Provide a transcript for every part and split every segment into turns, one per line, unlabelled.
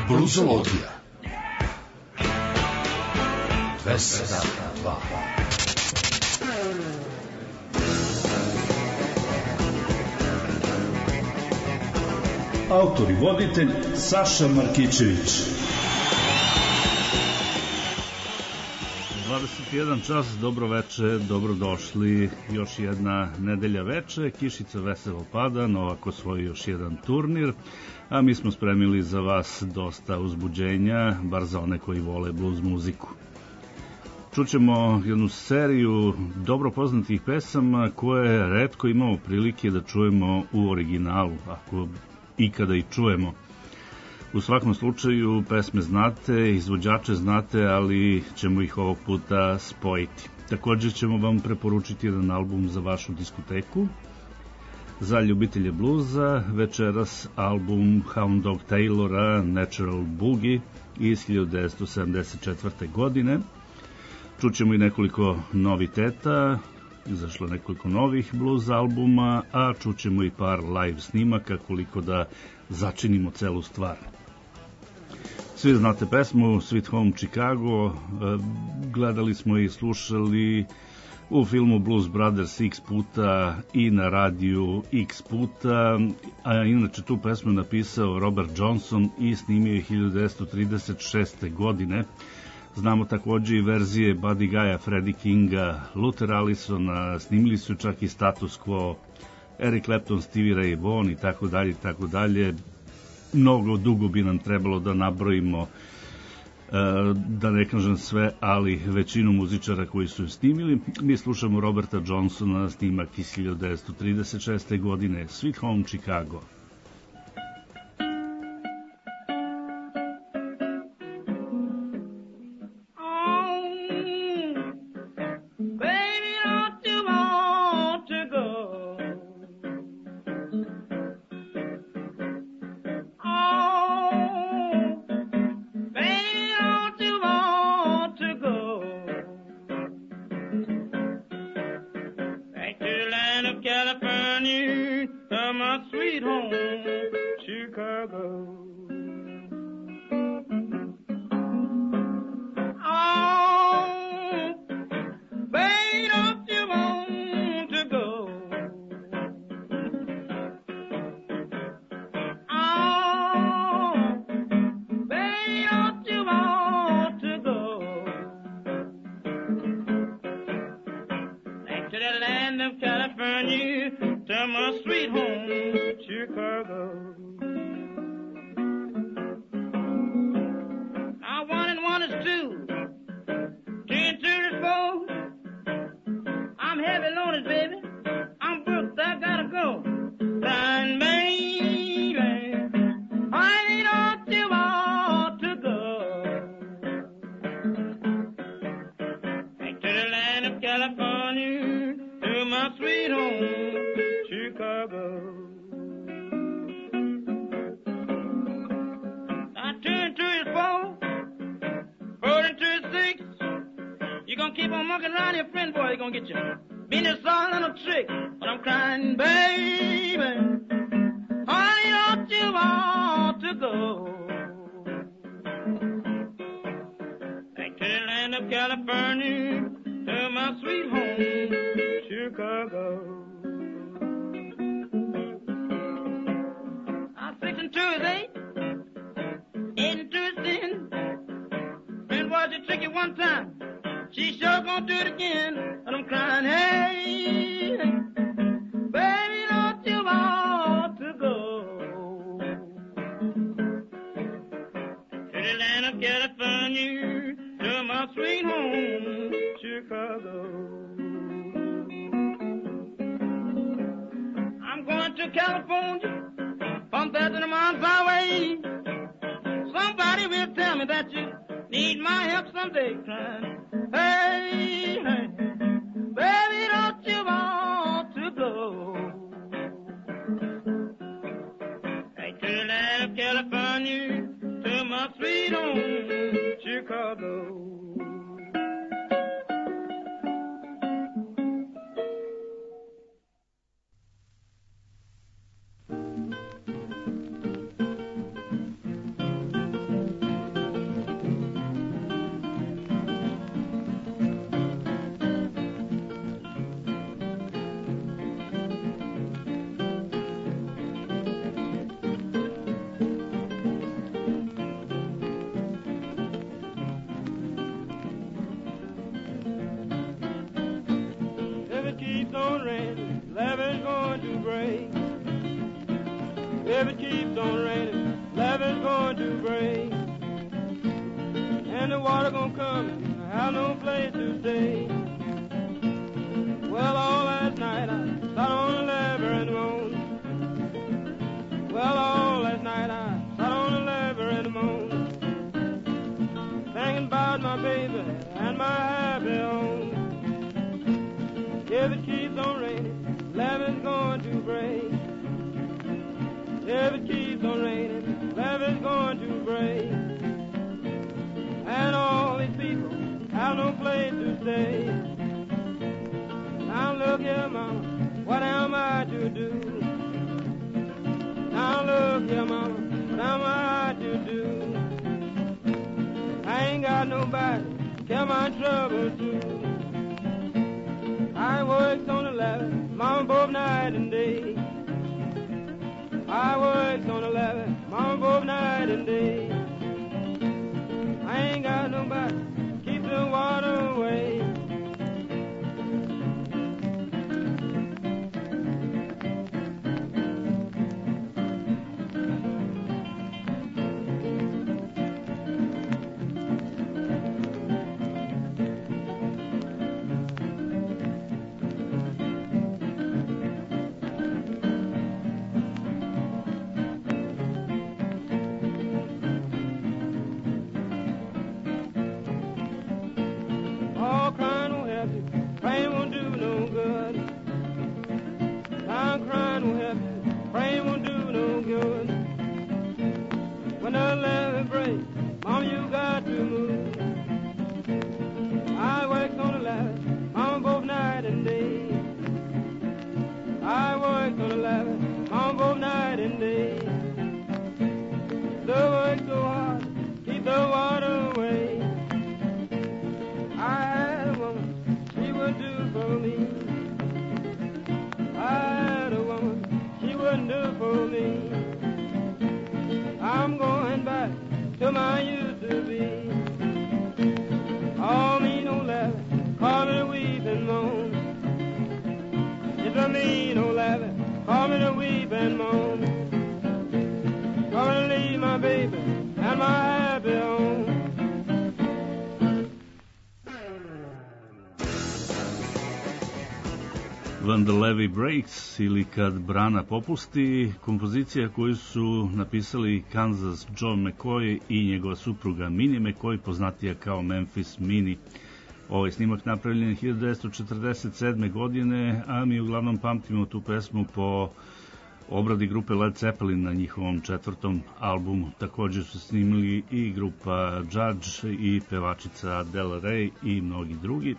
Bluzologija 202.
Autor i voditelj Saša Markićević. 21 čas, dobro veče, dobrodošli. Još jedna nedelja veče, kišica veselo pada, Novak osvoji još jedan turnir, a mi smo spremili za vas dosta uzbuđenja, bar za one koji vole blues muziku. Čućemo jednu seriju dobro poznatih pesama koje retko imamo prilike da čujemo u originalu, ako ikada i čujemo. U svakom slučaju pesme znate, izvođače znate, ali ćemo ih ovog puta spojiti. Također ćemo vam preporučiti jedan album za vašu diskoteku. Za ljubitelje bluza večeras album Hound Dog Taylora Natural Boogie iz 1974. godine. Čućemo i nekoliko noviteta, izašlo nekoliko novih blues albuma, a čućemo i par live snimaka koliko da začinimo celu stvar. Svi znate pesmu Sweet Home Chicago, gledali smo i slušali u filmu Blues Brothers x puta i na radiju x puta, a inače tu pesmu je napisao Robert Johnson i snimio je 1936. godine. Znamo također i verzije Buddy Guy'a, Freddie Kinga, Luther Allisona, snimili su čak i Status Quo, Eric Clapton, Stevie Ray Vaughan i tako dalje i tako dalje. Mnogo dugo bi nam trebalo da nabrojimo, da ne kažem sve, ali većinu muzičara koji su snimili. Mi slušamo Roberta Johnsona, snimak iz 1936. godine, Sweet Home Chicago.
If it keeps on raining, levee's going to break. And the water gonna come and I have no place to stay. Well, all last night I sat on the levee and moaned. Well, all last night I sat on the levee and moaned, thinking about my baby and my happy home. If it keeps on raining, levee's going to break. If it keeps on raining, levee's going to break. And all these people have no place to stay. Now look here, mama, what am I to do? Now look here, mama, what am I to do? I ain't got nobody to tell my trouble to. I works on the levee, mama, both night and day. I works on the levee, mama, both night and day. I ain't got nobody to keep the water away.
When the Levee Breaks ili Kad brana popusti, kompozicija koju su napisali Kansas Joe McCoy i njegova supruga Minnie McCoy, poznatija kao Memphis Minnie. Ovaj snimak napravljen je 1947. godine, a mi uglavnom pamtimo tu pesmu po obradi grupe Led Zeppelin na njihovom 4. albumu. Također su snimili i grupa Judge i pevačica Del Rey i mnogi drugi.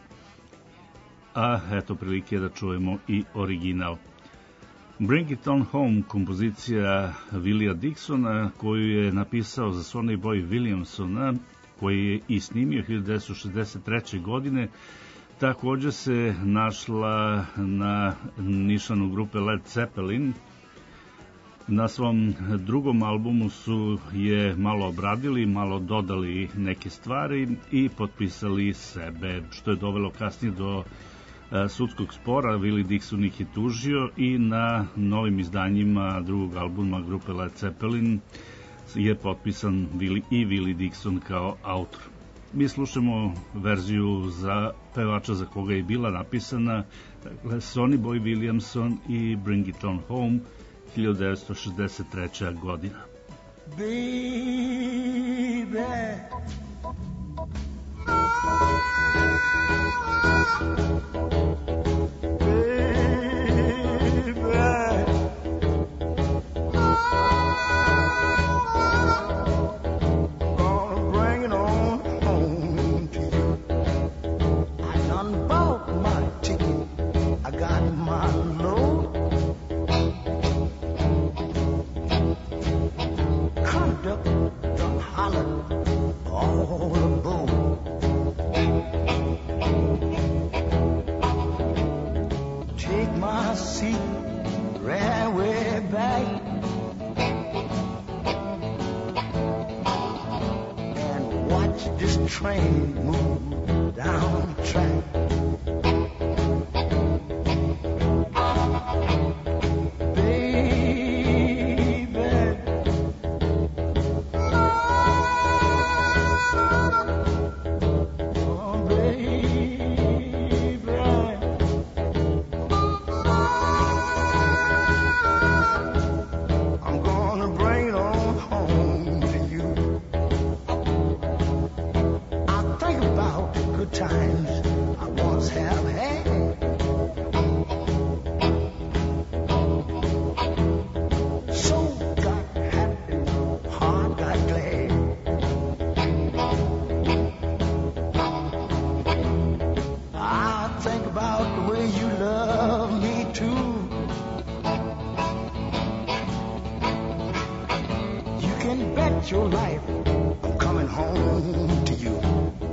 A eto prilike da čujemo i original. Bring It On Home, kompozicija Willija Dixona, koju je napisao za Sonny Boy Williamsona, koji je i snimio 1963. godine, također se našla na nišanu grupe Led Zeppelin. Na svom drugom albumu su je malo obradili, malo dodali neke stvari i potpisali sebe, što je dovelo kasnije do sudskog spora. Willie Dixon ih je tužio i na novim izdanjima drugog albuma grupe Led Zeppelin je potpisan Willie Dixon kao autor. Mi slušamo verziju za pevača za koga je bila napisana, dakle Sonny Boy Williamson i Bring It On Home, 1963. godina.
Baby, train move down the track. Baby, times I once have had. Soul got happy, heart got glad. I think about the way you love me too. You can bet your life I'm coming home to you.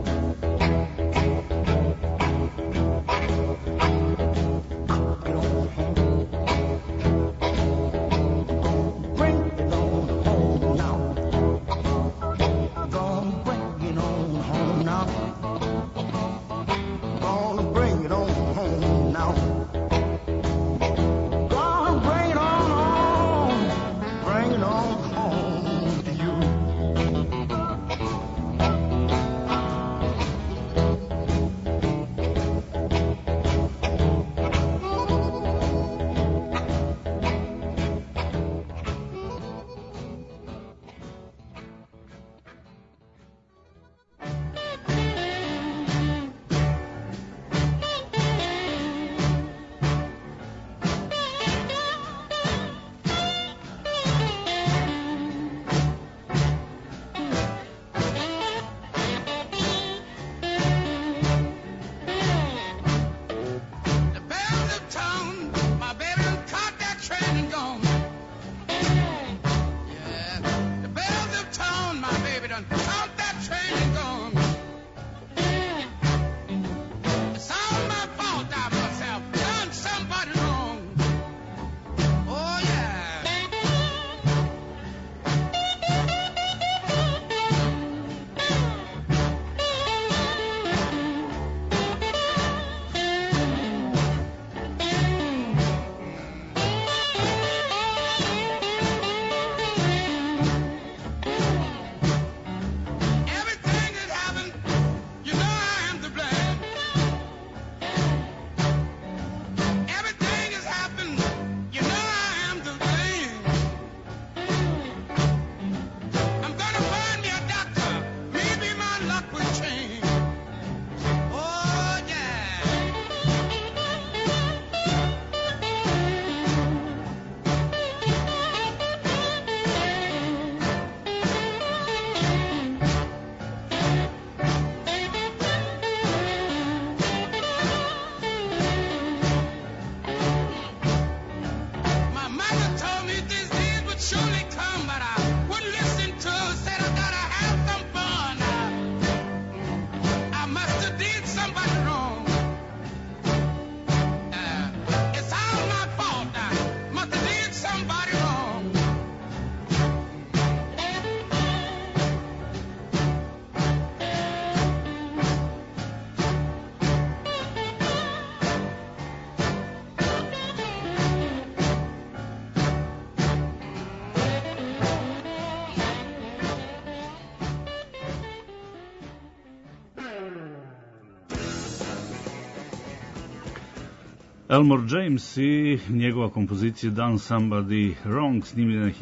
Elmore James i njegova kompozicija Done Somebody Wrong snimljena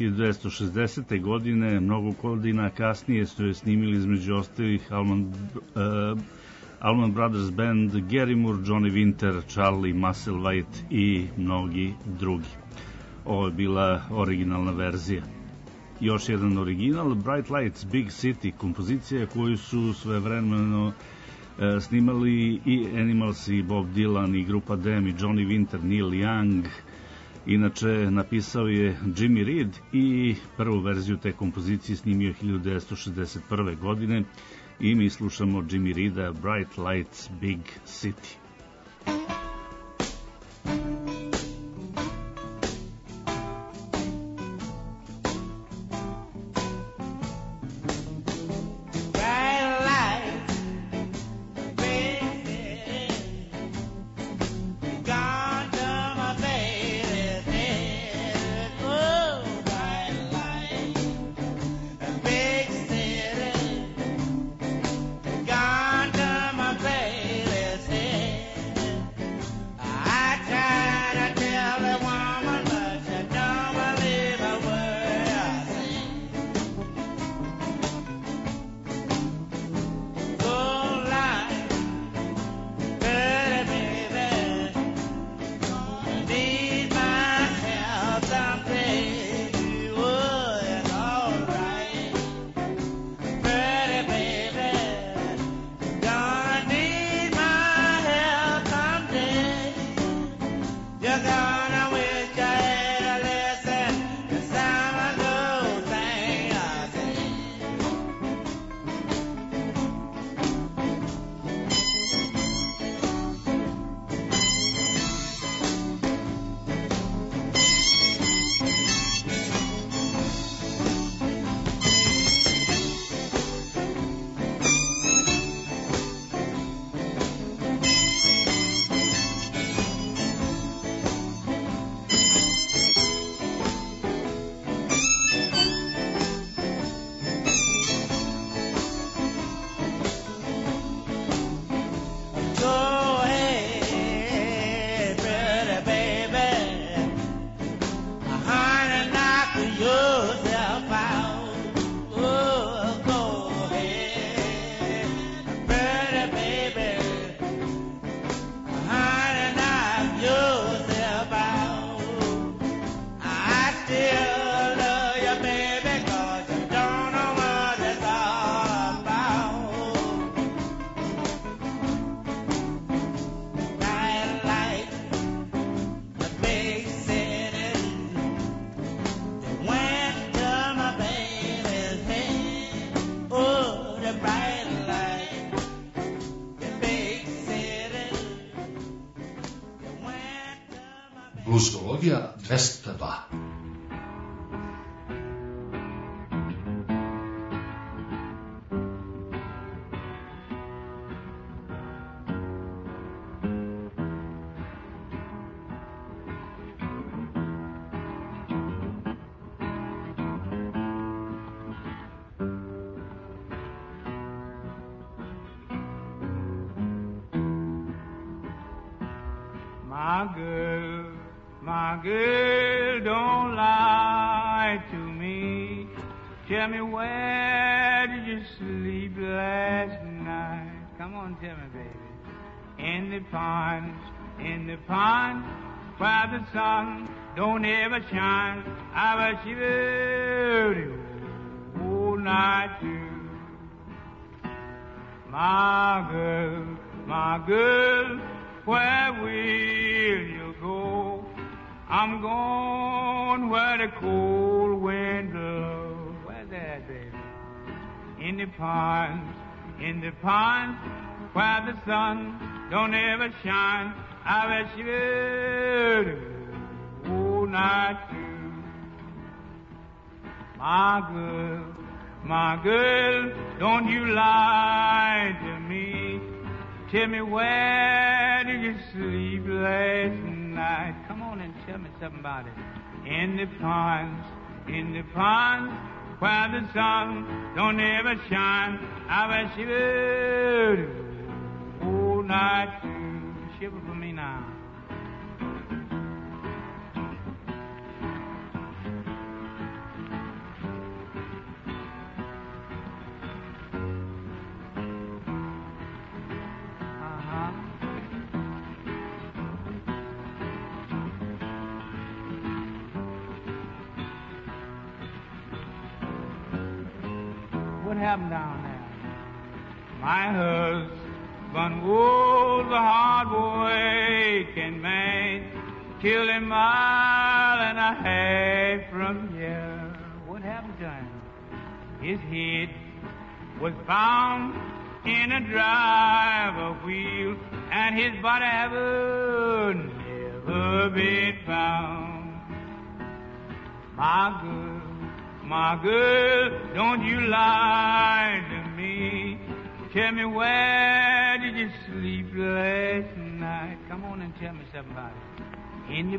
1960. godine, mnogo godina kasnije su je snimili između ostalih Allman Brothers Band, Gary Moore, Johnny Winter, Charlie Musselwhite i mnogi drugi. Ovo je bila originalna verzija. Još jedan original, Bright Lights, Big City, kompozicija koju su svojevremeno snimali i Animals i Bob Dylan i grupa Them i Johnny Winter, Neil Young. Inače, napisao je Jimmy Reed i prvu verziju te kompozicije snimio 1961. godine i mi slušamo Jimmy Reeda, Bright Lights, Big City.
Antologija 202.
My girl, don't lie to me. Tell me, where did you sleep last night? Come on, tell me, baby. In the pond, where the sun don't ever shine. I was shivering all night too. My girl, where will you go? I'm going where the cold wind blows. Where's that, baby? In the pond, where the sun don't ever shine. I was shivering all night too. My girl, don't you lie to me. Tell me, where did you sleep last night? Come on and tell me something about it. In the pond, where the sun don't ever shine. I was shivering all night too. Shiver for me now. What happened down there? My husband was a hard-working man, killed a mile and a half from here. What happened to him? His head was found in a driver wheel, and his body ever never been found. My girl, don't you lie to me. Tell me, where did you sleep last night? Come on and tell me something about it. In the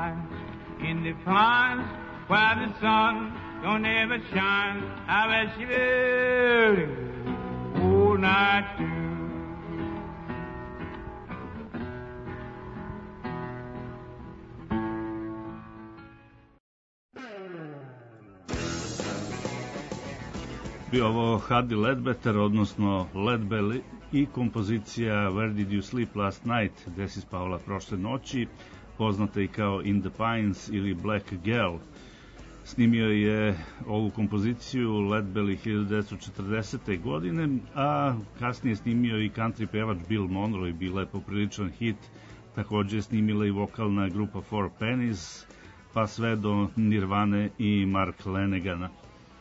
pond, where the sun don't ever shine. I was shivering all night too.
Bio ovo Huddy Ledbetter, odnosno Led Belly i kompozicija Where Did You Sleep Last Night, gde si spavala prošle noći, poznata i kao In the Pines ili Black Girl. Snimio je ovu kompoziciju Led Belly 1940. godine, a kasnije snimio i country pevač Bill Monroe i bila je popriličan hit. Takođe je snimila i vokalna grupa Four Pennies, pa sve do Nirvane i Mark Lanagana.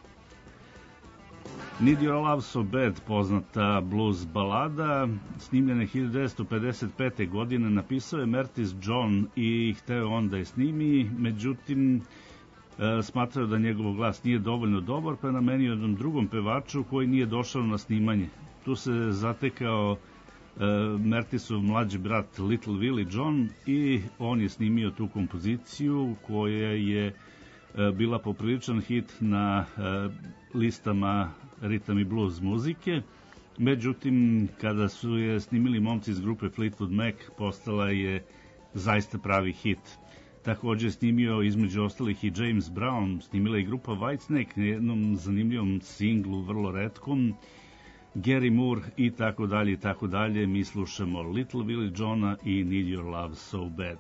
Need Your Love So Bad, poznata blues balada, snimljena 1955. godine, napisao je Mertis John i hteo on da je snimi, međutim smatrao da njegov glas nije dovoljno dobar, pa je namenio jednom drugom pevaču koji nije došao na snimanje. Tu se zatekao Mertisov mlađi brat Little Willie John i on je snimio tu kompoziciju koja je bila popriličan hit na listama ritam i blues muzike. Međutim, kada su je snimili momci iz grupe Fleetwood Mac, postala je zaista pravi hit. Takođe je snimio između ostalih i James Brown, snimila i grupa Whitesnake na jednom zanimljivom singlu, vrlo retkom, Gary Moore i tako dalje i tako dalje. Mi slušamo Little Willie Johna i Need Your Love So Bad.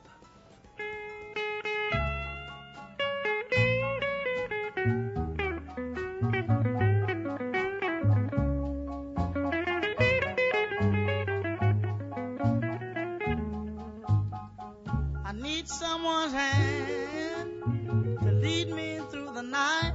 Someone's hand to lead me through the night.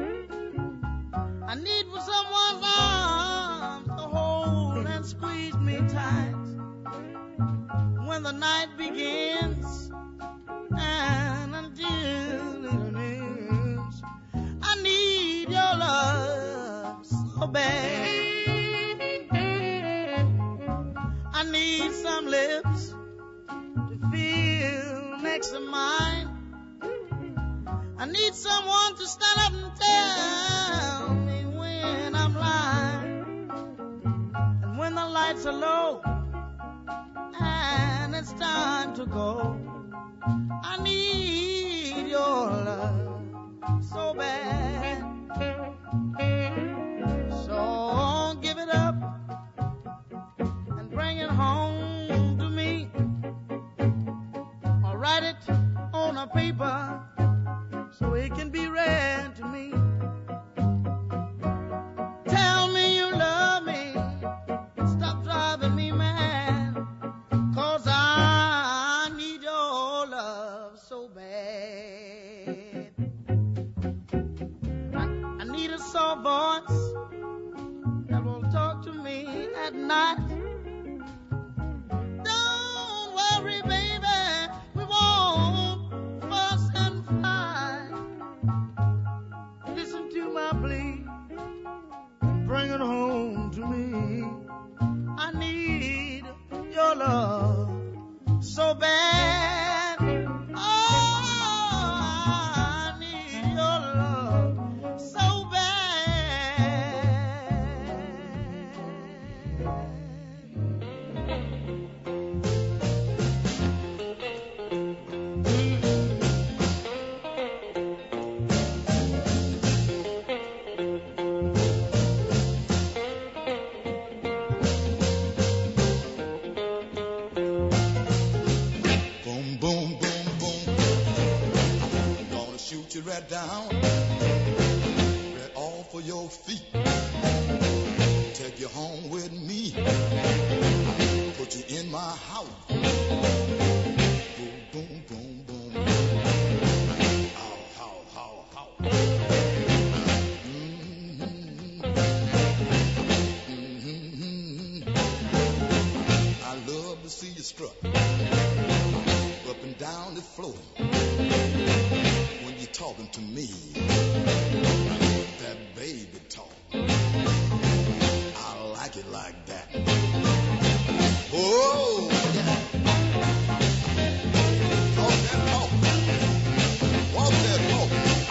I need for someone's arms to hold and squeeze me tight when the night begins and the dear little names. I need your love so bad. I need some lips to feel next to mine. I need someone to stand up and tell me when I'm lying. And when the lights are low and it's time to go, I need your love so bad. So give it up and bring it home to me, or write it on a paper so it can be read to me. Tell me you love me, stop driving me mad, 'cause I need your love so bad. I need a soft voice that will talk to me at night. Don't worry, baby, we won't fuss and fight. Listen to my plea, bring it home to me. I need your love so bad. Oh, I need your love so bad.
Boom, boom, boom, boom. Gonna shoot you right down, right off of your feet. Take you home with me, put you in my house. Boom, boom, boom, boom. How, how, how, how. I love to see you strut up and down the floor when you're talking to me. That baby talk, I like it like that. Oh, yeah. Talk that talk, walk that walk.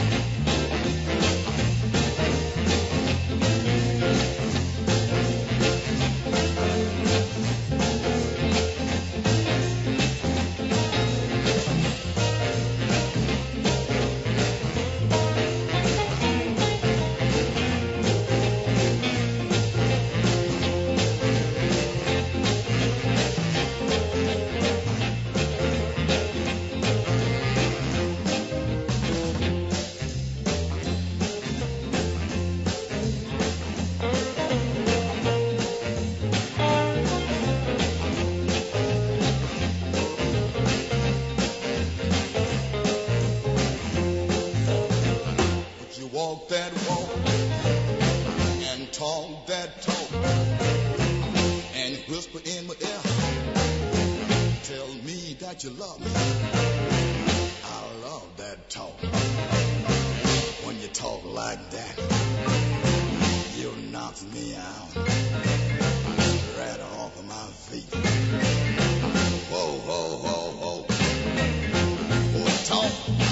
Walk that walk and talk that talk and whisper in my ear. Tell me that you love me. I love that talk. When you talk like that, you knock me out right off of my feet. Whoa, whoa, whoa, whoa. Whoa, talk.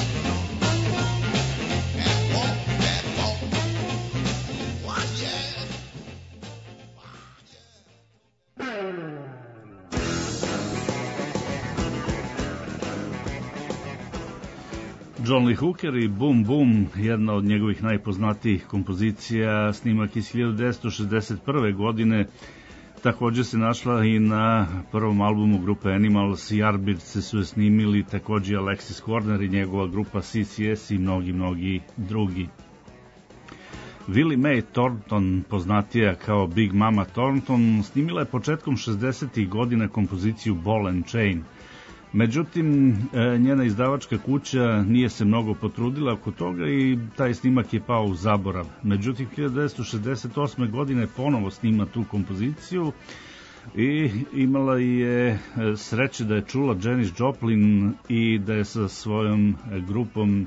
John Lee Hooker i Boom Boom, jedna od njegovih najpoznatijih kompozicija, snimak iz 1961. godine, također se našla i na prvom albumu grupe Animals. Yardbirds su je snimili također Alexis Korner i njegova grupa CCS i mnogi drugi. Willie Mae Thornton, poznatija kao Big Mama Thornton, snimila je početkom 60. godina kompoziciju Ball and Chain. Međutim, njena izdavačka kuća nije se mnogo potrudila oko toga i taj snimak je pao u zaborav. Međutim, 1968. godine ponovo snima tu kompoziciju I imala je sreće da je čula Janis Joplin i da je sa svojom grupom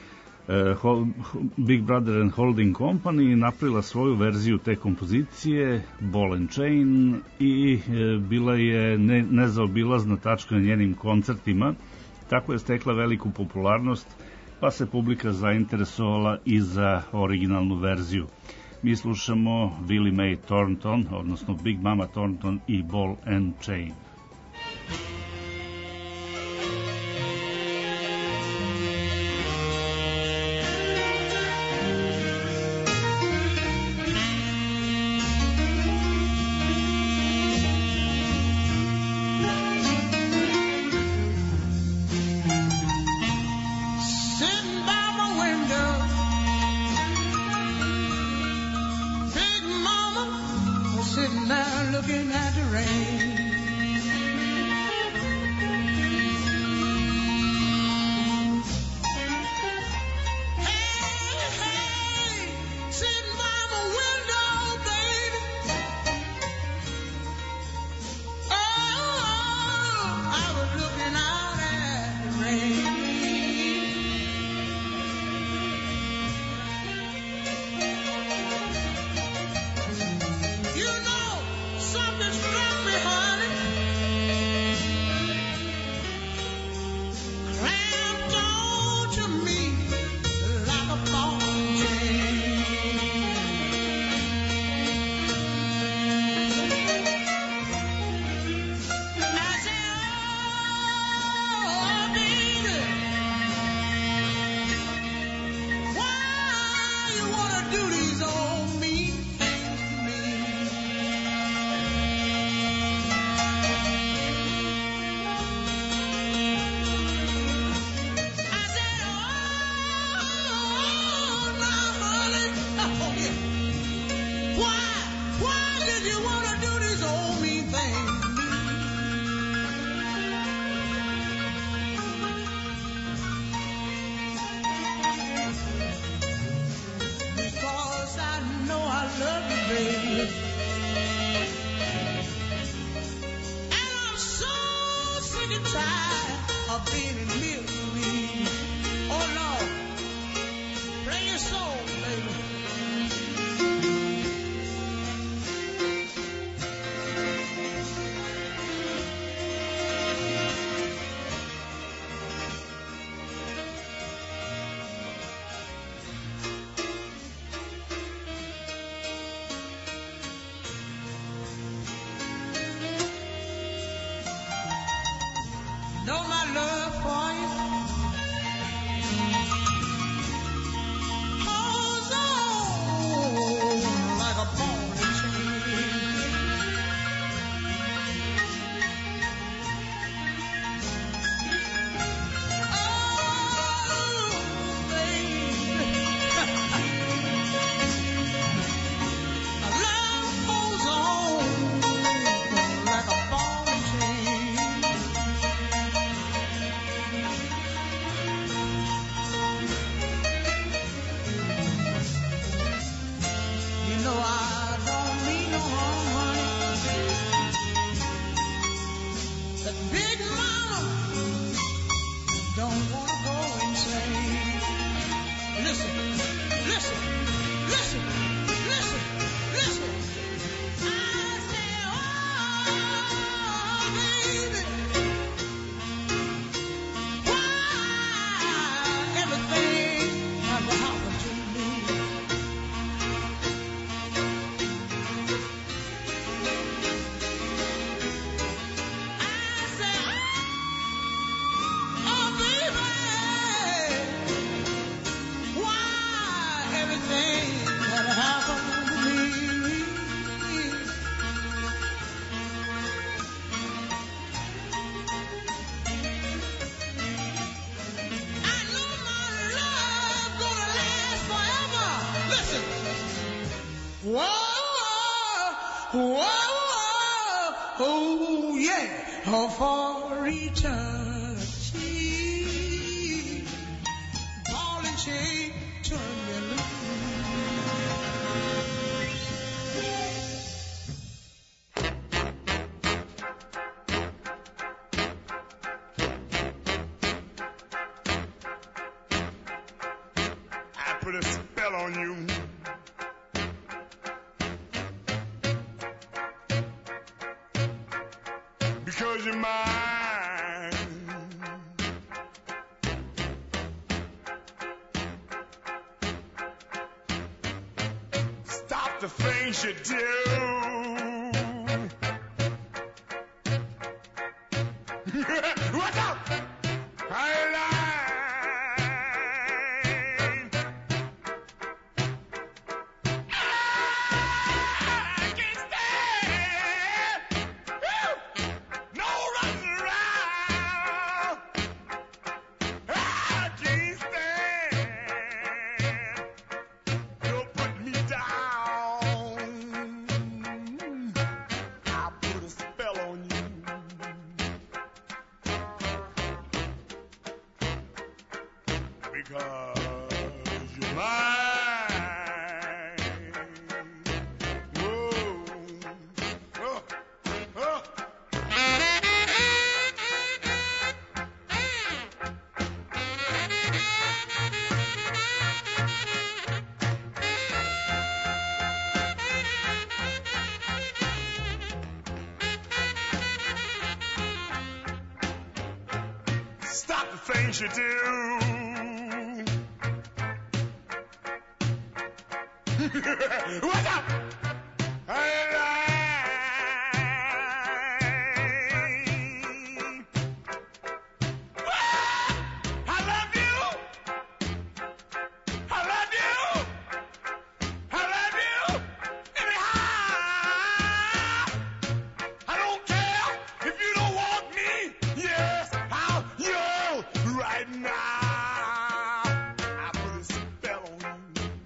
Big Brother and Holding Company napravila svoju verziju te kompozicije Ball and Chain i bila je nezaobilazna tačka na njenim koncertima. Tako je stekla veliku popularnost, pa se publika zainteresovala i za originalnu verziju. Mi slušamo Billie Mae Thornton, odnosno Big Mama Thornton i Ball and Chain.
Oh yeah, for eternity. Ball and chain, turn me loose.
put a spell on you. Because you're mine. Stop the things you do. What's up? I can't stand. Woo! No running around. I can't stand. Don't put me down. I'll put a spell on you. Because you're mine. Whoa. Oh. Oh. Stop the things you do. What's up? I love you. I love you. I love you. Anyhow, I don't care if you don't want me. Yes, I'll yell right now. I put a spell on you.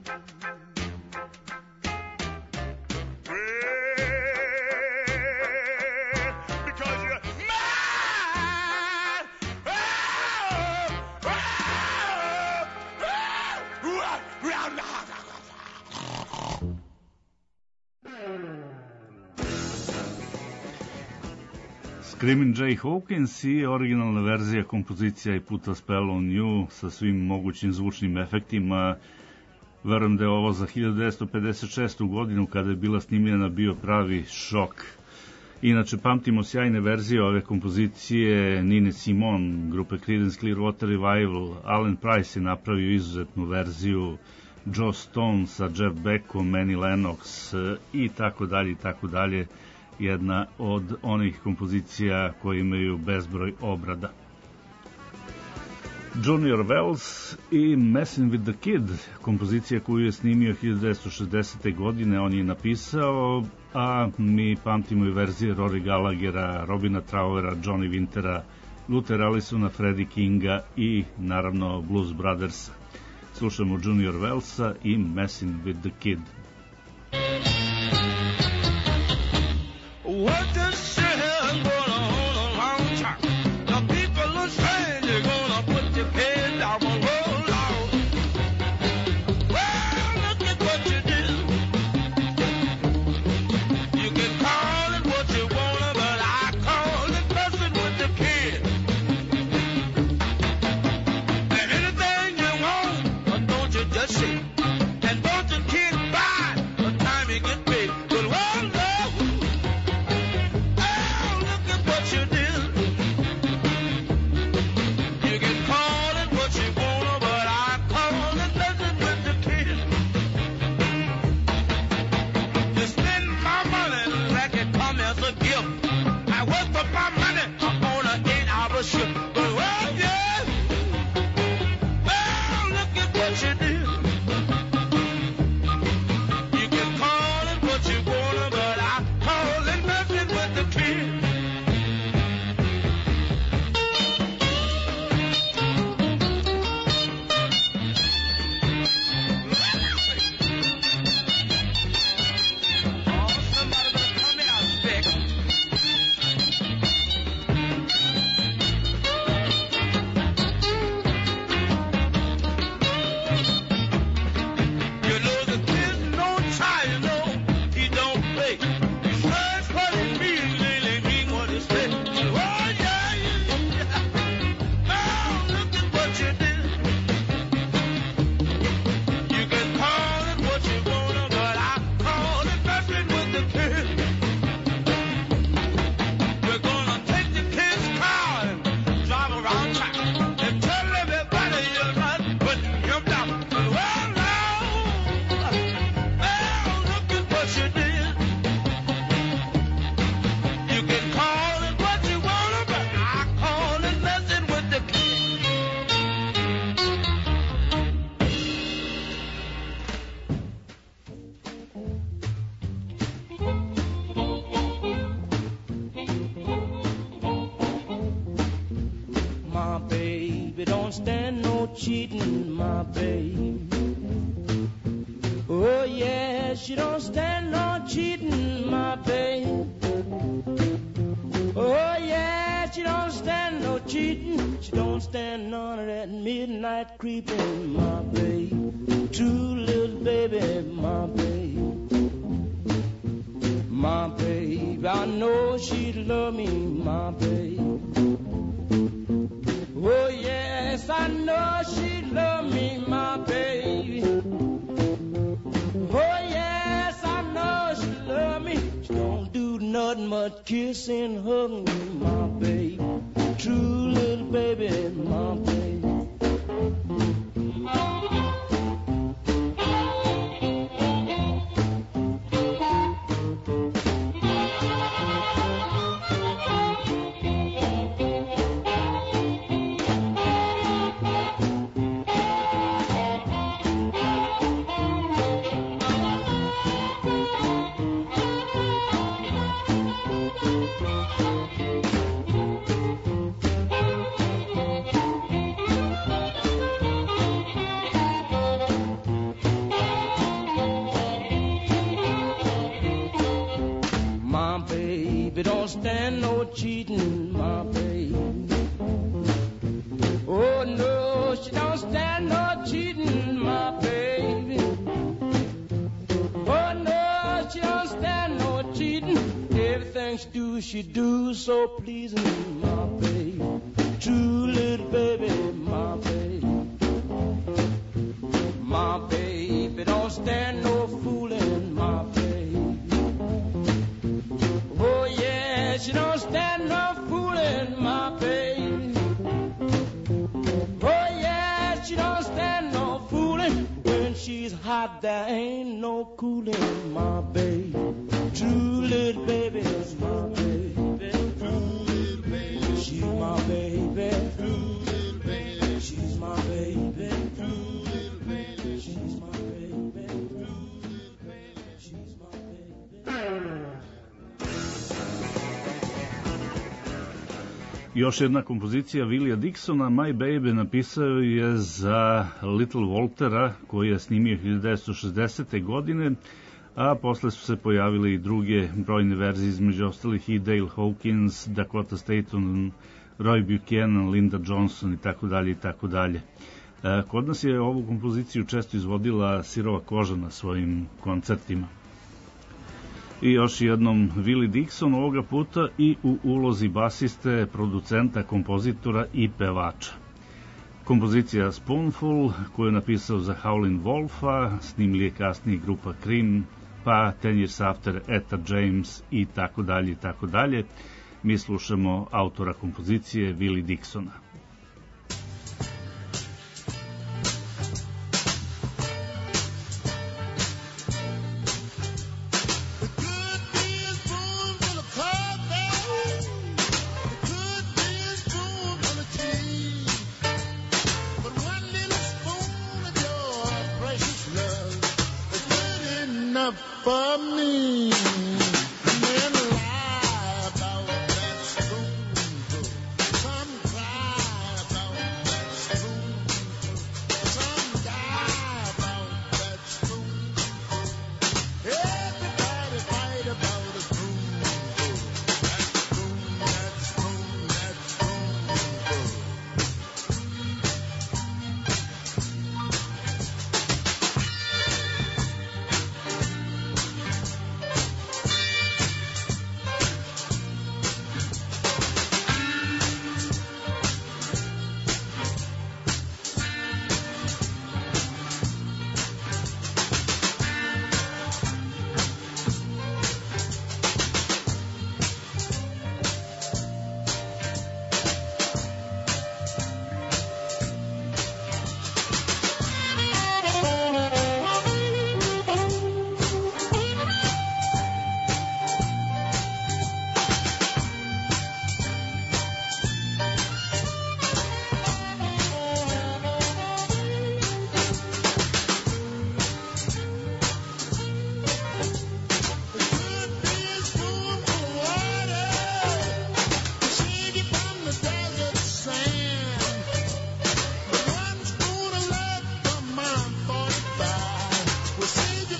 Because you're mine. Oh, oh,
Screamin' Jay Hawkins i originalna verzija kompozicija I Put a Spell on You sa svim mogućim zvučnim efektima. Verujem da je ovo za 1956. godinu kada je bila snimljena bio pravi šok. Inače, pamtimo sjajne verzije ove kompozicije Nine Simone, grupe Creedence Clearwater Revival, Alan Price je napravio izuzetnu verziju, Joe Stone sa Jeff Beckom, Annie Lennox i tako dalje i tako dalje. Jedna od onih kompozicija koje imaju bezbroj obrada. Junior Wells i Messin' with the Kid, kompozicija koju je snimio 1960. godine, on je napisao, a mi pamtimo I verzije Rory Gallaghera, Robina Trauera, Johnny Wintera, Luther Allisona, Freddie Kinga I naravno Blues Brothersa. Slušamo Junior Wellsa I Messin' with the Kid.
What this shit has gone on a long time. The people are saying they're gonna put your head down and roll out. Well, look at what you did. You can call it what you wanna, but I call it messing with the kid. And anything you want, but don't you just say. And don't the kid buy the time you get paid. But one love. Hey!
don't stand no cheating, my babe. Oh yeah, she don't stand no cheating, my babe. Oh yeah, she don't stand no cheating. She don't stand none of that midnight creeping, my babe. True little baby, my babe. My babe, I know she'd love me, my babe. Oh yes, I know she'd love me, my baby. Oh yes, I know she'd love me. She don't do nothing but kiss and hug me, my baby. True little baby, my baby. Don't stand no cheating, my babe. Oh no, she don't stand no cheating, my baby. Oh no, she don't stand no cheating. Everything she do so pleasing, my babe. True little baby, my babe. My baby don't stand no fooling, my babe. Oh yeah, she don't stand no fooling, my baby. Oh yeah, she don't stand no fooling. When she's hot, there ain't no cooling, my baby. True little baby is my baby. True little baby, she's my baby. True little baby, she's my baby. True little baby, she's my baby. True little baby, she's my baby.
Još jedna kompozicija Willija Dixona, My Baby, napisao je za Little Waltera, koji je snimio 1960. godine, a posle su se pojavili i druge brojne verzije, između ostalih i Dale Hawkins, Dakota Staton, Roy Buchanan, Linda Johnson itd. itd. Kod nas je ovu kompoziciju često izvodila Sirova koža na svojim koncertima. I još jednom Willie Dixon, ovoga puta i u ulozi basiste, producenta, kompozitora i pevača. Kompozicija Spoonful, koju je napisao za Howlin' Wolfa, snimili je kasnije grupa Cream, pa 10 Years After, Etta James i tako dalje i tako dalje. Mi slušamo autora kompozicije Willie Dixona.
For me, men lie about that spoonful. Some cry about that spoonful. Some die about that spoonful. Everybody fight about a spoonful. That spoon, that spoon, that spoonful.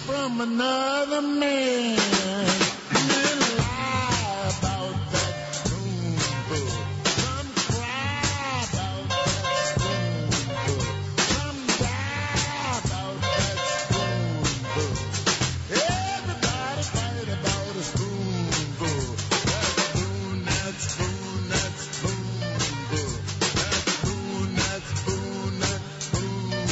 from another man. Men lie about that spoonful. Some cry about that spoonful. Some die about that spoonful. Everybody fight about a spoonful. That spoon, that spoon, that spoonful. That spoon, that spoon, that spoonful.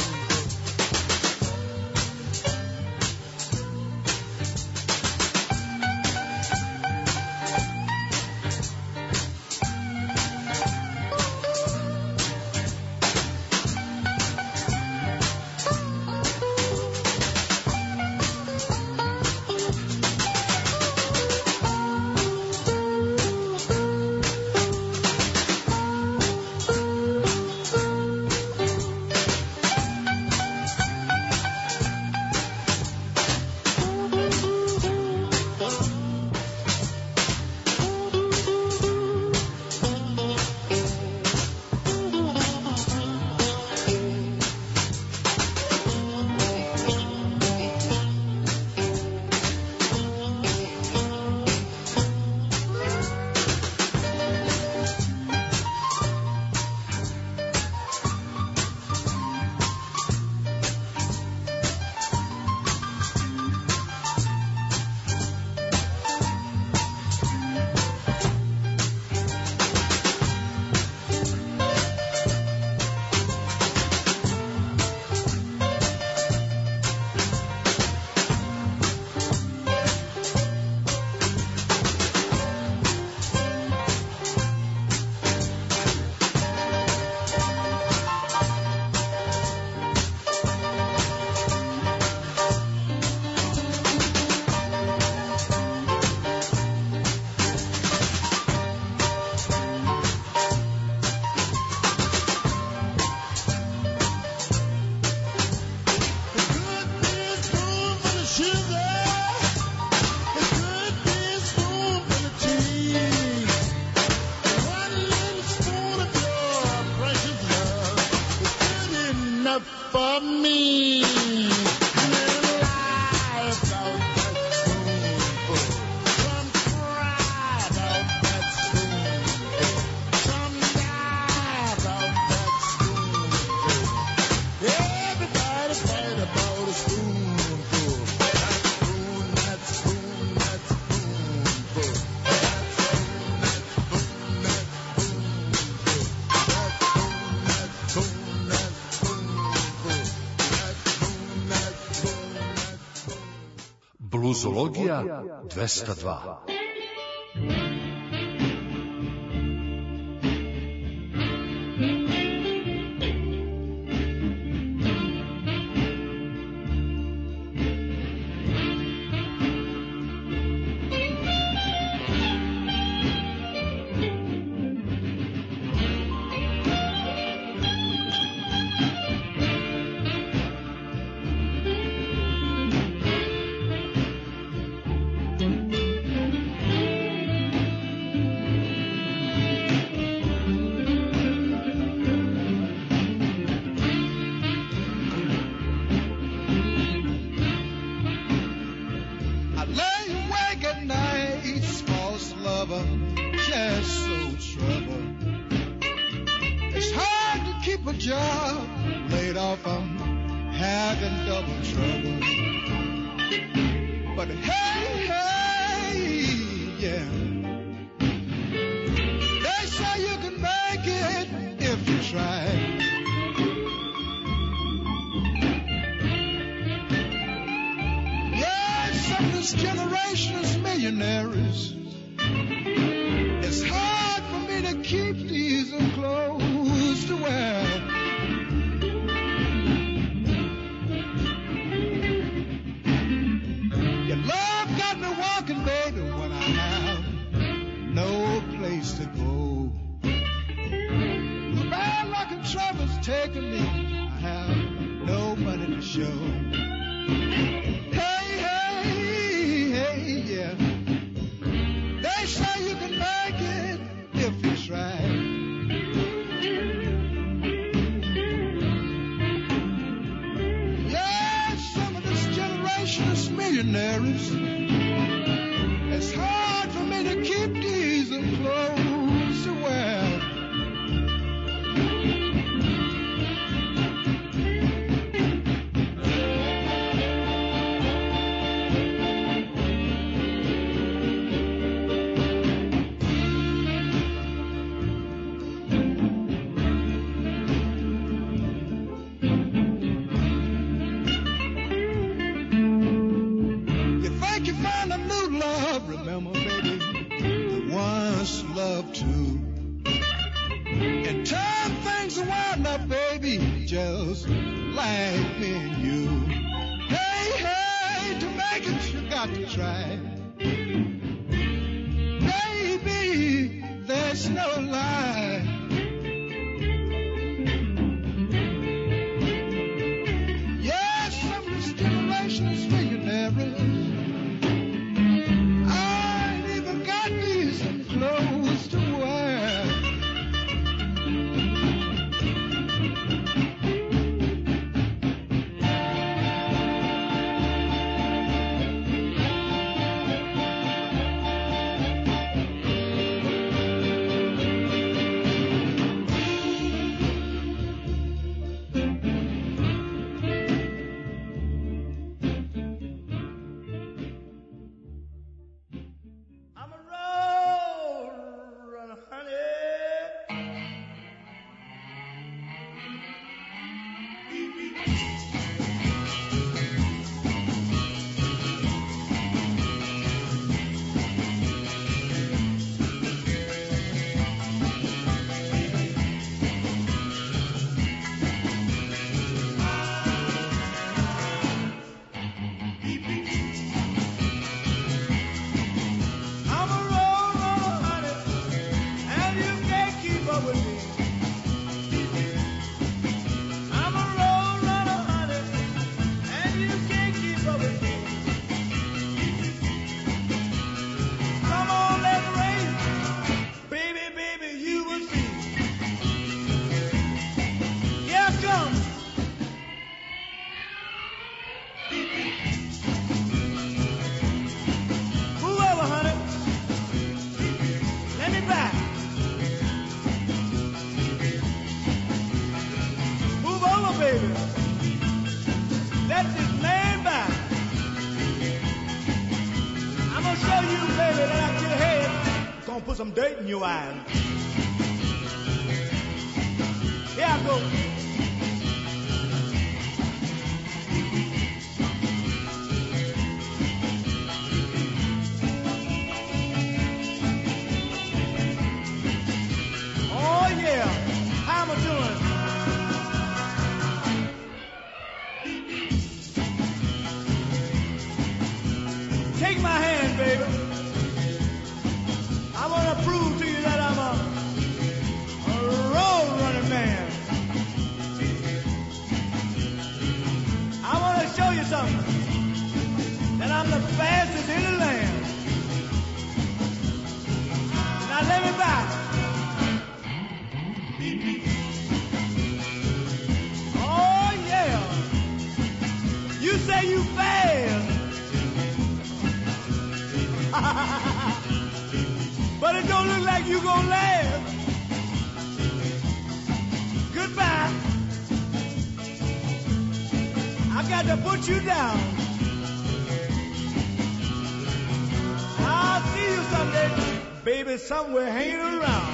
For me, men lie about that spoonful. Some cry about that spoonful. Some die about that spoonful. Everybody fight about a spoonful. That spoon, that spoon, that spoonful. That spoon, that spoon, that spoonful. That spoon, that spoon, that spoonful.
Bluzologija 202.
millionaires. It's hard for me to keep decent clothes to wear. Remember, baby, the ones you love to. And turn things around now, baby, just like me and you. Hey, hey, to make it, you got to try. Baby, there's no lie. Yes, some stimulation is millionaires. Clothes to wear. Put some dirt in your eyes. Here I go. Oh yeah, how am I doing? Take my hand, baby. I want to prove to you that I'm a road running man. I want to show you something, that I'm the fastest in the land. Now let me back. Oh yeah, you say you fast. But it don't look like you gonna last. Goodbye. I got to put you down. I'll see you someday, baby, somewhere hanging around.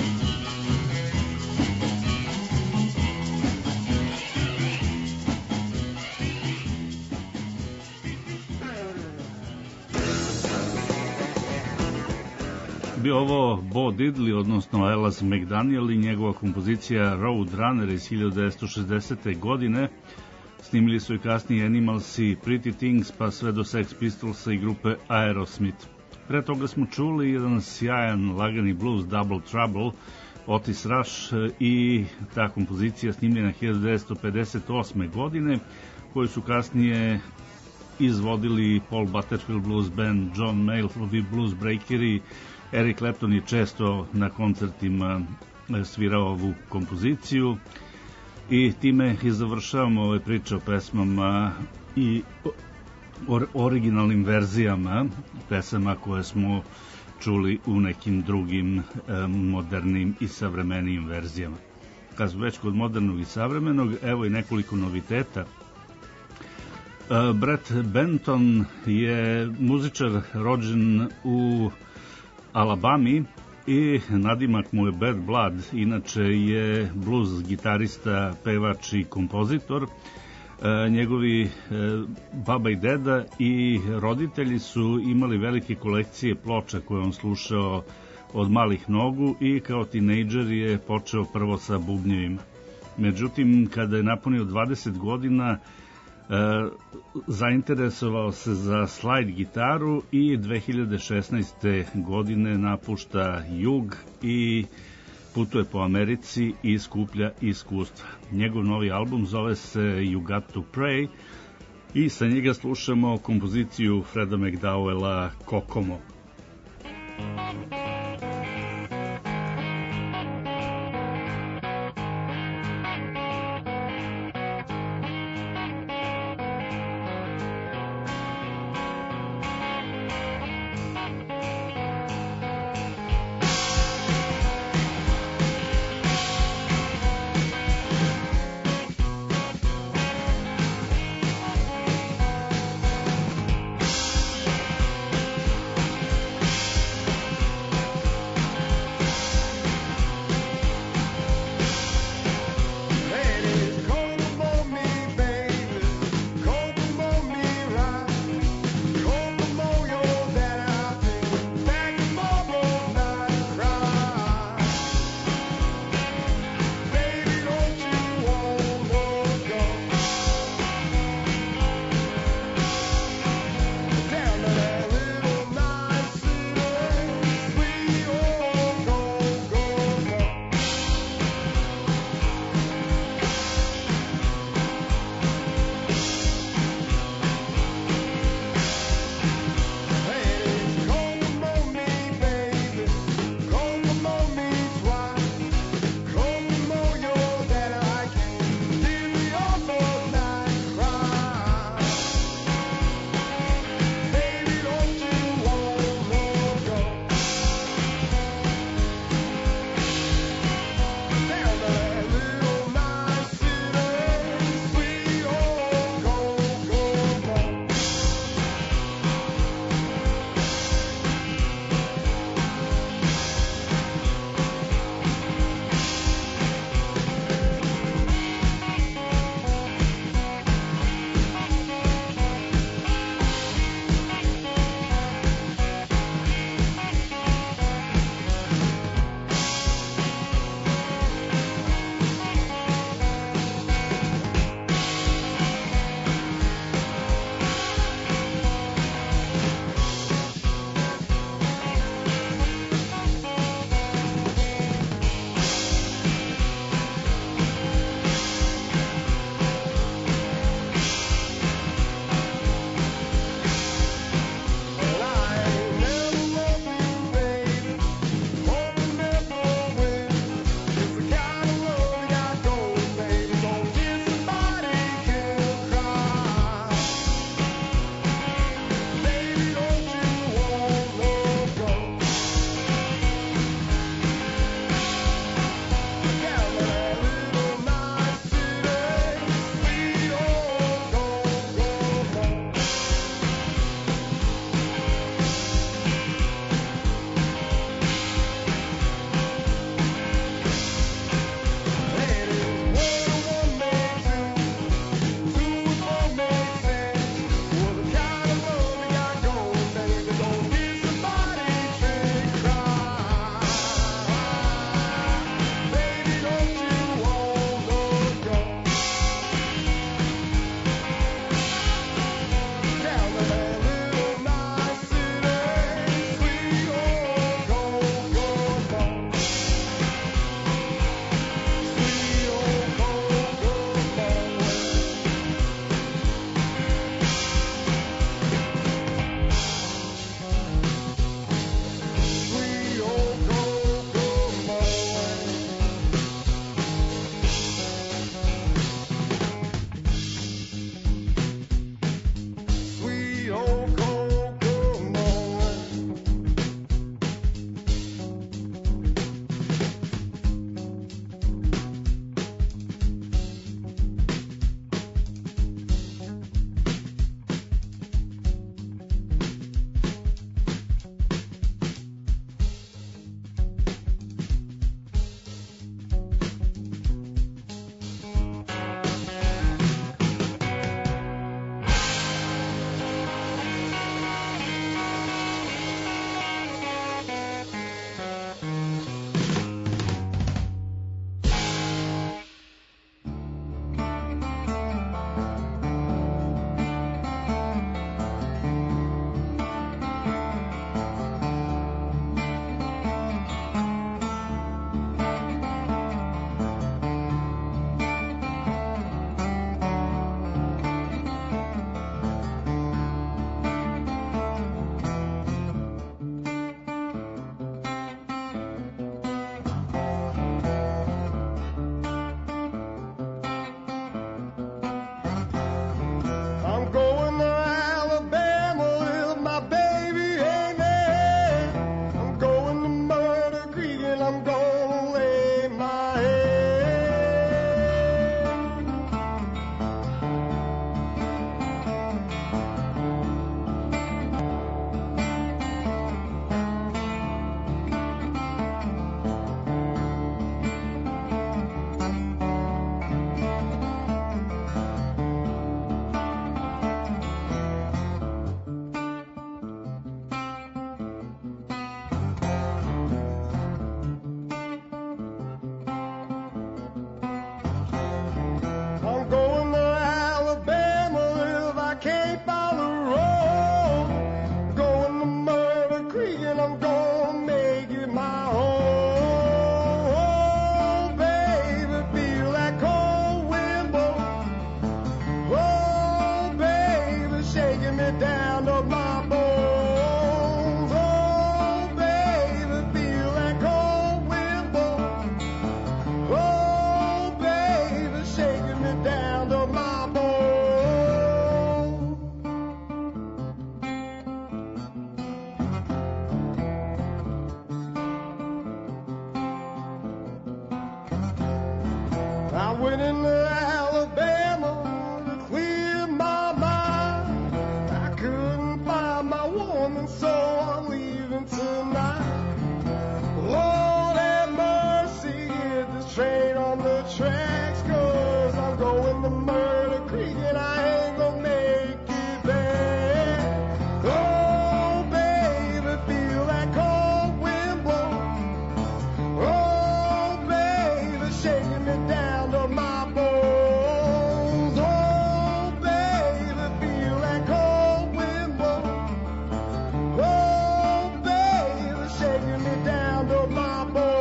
Bio ovo Bo Diddley, odnosno Elas McDaniel i njegova kompozicija Road Runner iz 1960. godine. Snimili su i kasnije Animals i Pretty Things, pa sve do Sex Pistolsa i grupe Aerosmith. Pre toga smo čuli jedan sjajan lagani blues, Double Trouble, Otis Rush, i ta kompozicija snimljena 1958. godine, koju su kasnije izvodili Paul Butterfield Blues Band, John Mayall Blues Breakeri. Eric Clapton je često na koncertima svirao ovu kompoziciju. I time i završavamo ove priče o pesmama i originalnim verzijama pesama koje smo čuli u nekim drugim modernim i savremenijim verzijama. Kad smo već kod modernog i savremenog, evo i nekoliko noviteta. Brett Benton je muzičar rođen u Alabami i nadimak mu je Bad Blood, inače je blues gitarista, pevač i kompozitor. Njegovi baba i deda i roditelji su imali velike kolekcije ploča koje on slušao od malih nogu i kao tinejdžer je počeo prvo sa bubnjevima. Međutim, kada je napunio 20 godina, zainteresovao se za slide gitaru i 2016. godine napušta jug i putuje po Americi i skuplja iskustva. Njegov novi album zove se You Got to Pray i sa njega slušamo kompoziciju Freda McDowella Kokomo.
heading to Alabama to clear my mind. I couldn't find my woman, so I'm leaving tonight. Lord have mercy, get this train on the tracks, 'cause I'm going to Murder Creek and I ain't gonna make it back. Oh, baby, feel that cold wind blow. Oh, baby, shaking me down to my bones. Oh, baby, feel that cold wind blow. Oh, baby, shaking me down to my bones.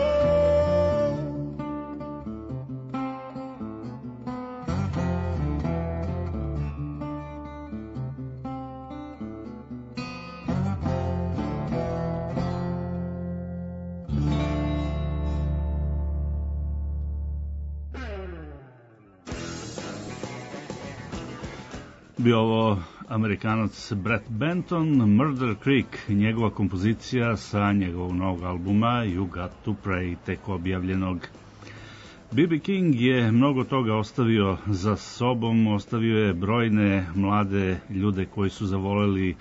Bio ovo Amerikanac Brett Benton, Murder Creek, njegova kompozicija sa njegovog novog albuma You Got to Pray, tek objavljenog. B.B. King je mnogo toga ostavio za sobom, ostavio je brojne mlade ljude koji su zavoleli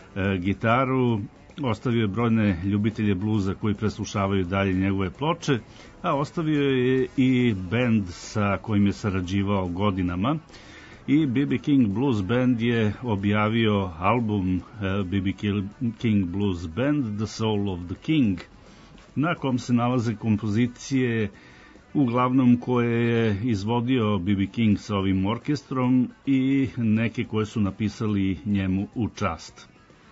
gitaru, ostavio je brojne ljubitelje bluza koji preslušavaju dalje njegove ploče, a ostavio je i bend sa kojim je sarađivao godinama. I B.B. King Blues Band je objavio album B.B. King Blues Band The Soul of the King, na kom se nalaze kompozicije uglavnom koje je izvodio B.B. King sa ovim orkestrom i neke koje su napisali njemu u čast.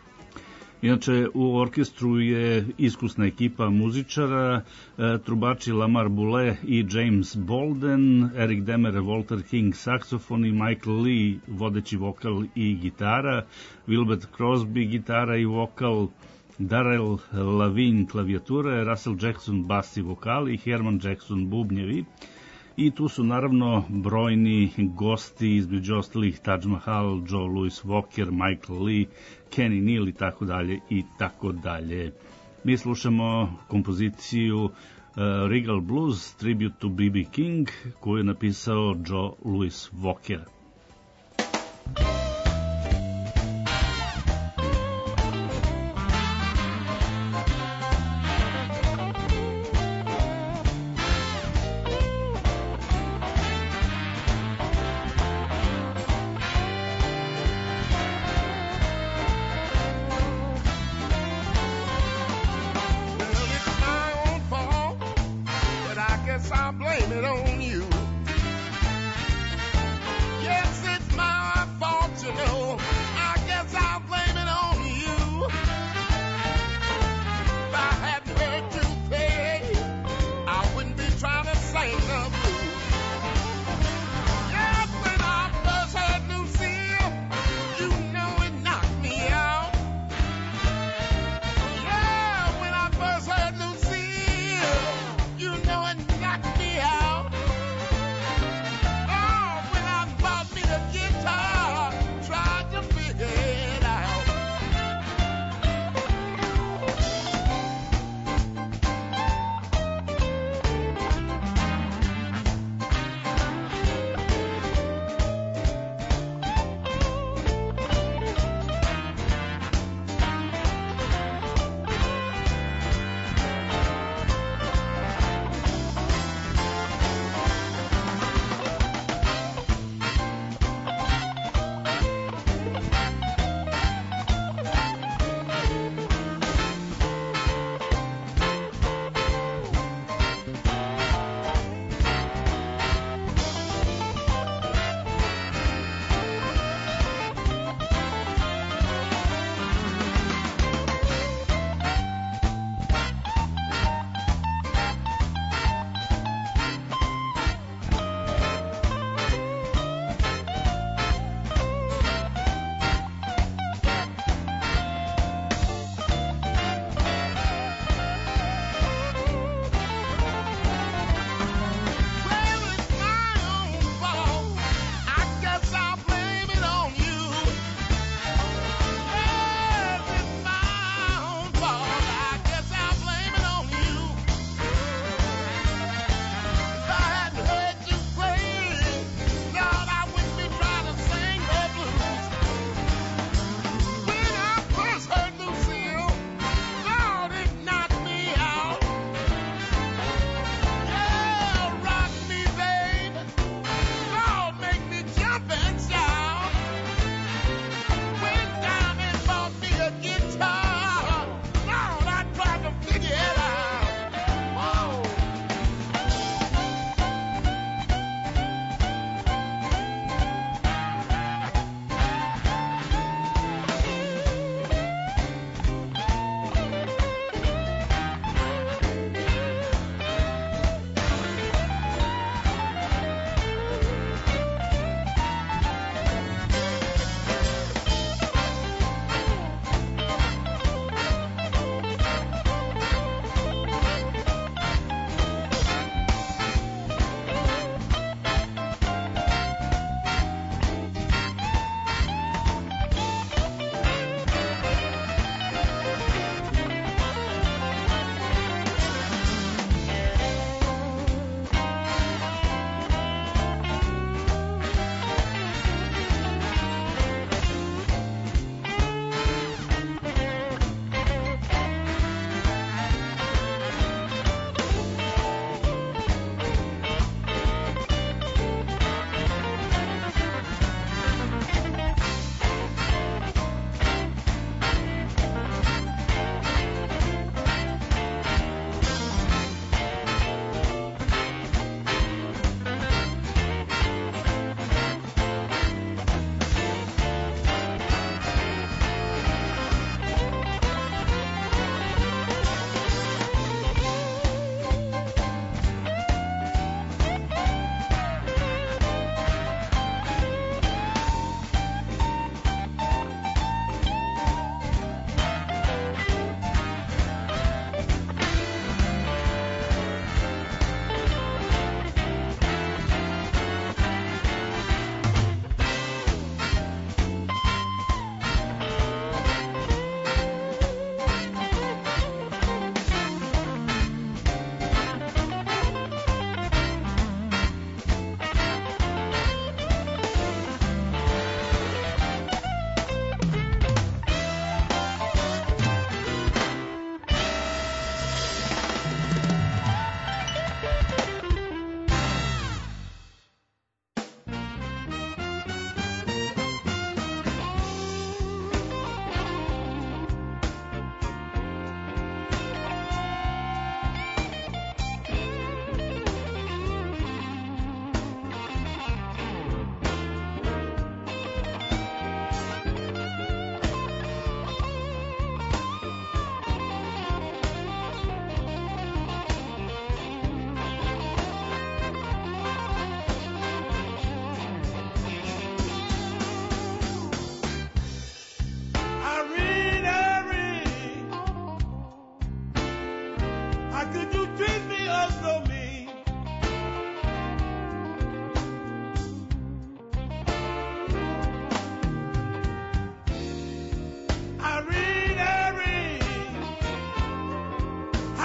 Inače, u orkestru je iskusna ekipa muzičara, trubači Lamar Boulez i James Bolden, Eric Demer, Walter King saksofon i Michael Lee vodeći vokal i gitara, Wilbert Crosby gitara i vokal, Darrell Lavigne klavijature, Russell Jackson bas i vokali i Herman Jackson bubnjevi. I tu su naravno brojni gosti, između ostalih Taj Mahal, Joe Louis Walker, Michael Lee, Kenny Neal i tako dalje i tako dalje. Mi slušamo kompoziciju Regal Blues Tribute to B.B. King koju je napisao Joe Louis Walker.
I'll blame it on you. Yeah.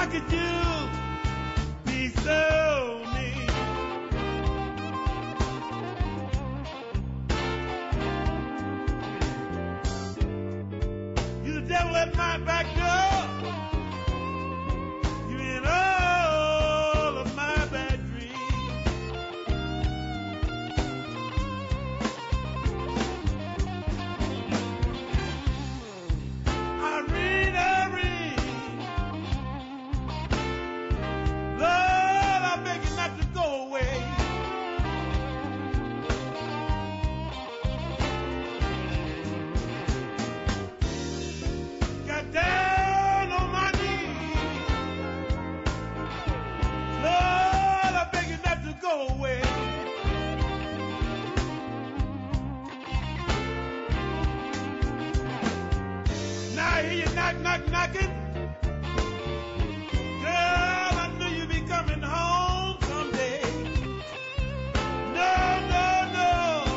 could you be so mean? You the devil at my back door. You in all of my bad dreams. Irene, Lord, I beg you not to go away. Got down on my knees. Lord, I beg you not to go away. Now I hear you knock, knock, knocking. Girl, I knew you'd be coming home someday. No, no, no.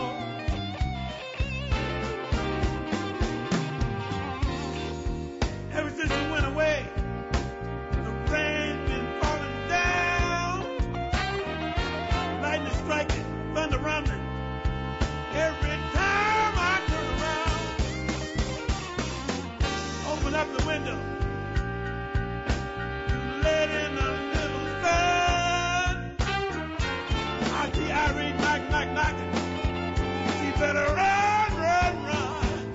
Ever since you went away, the rain's been falling down. Lightning striking, thunder rumbling. Every time I turn around, open up the window, let in a little sun. I see Irene knock, knock, knocking. She better run, run, run.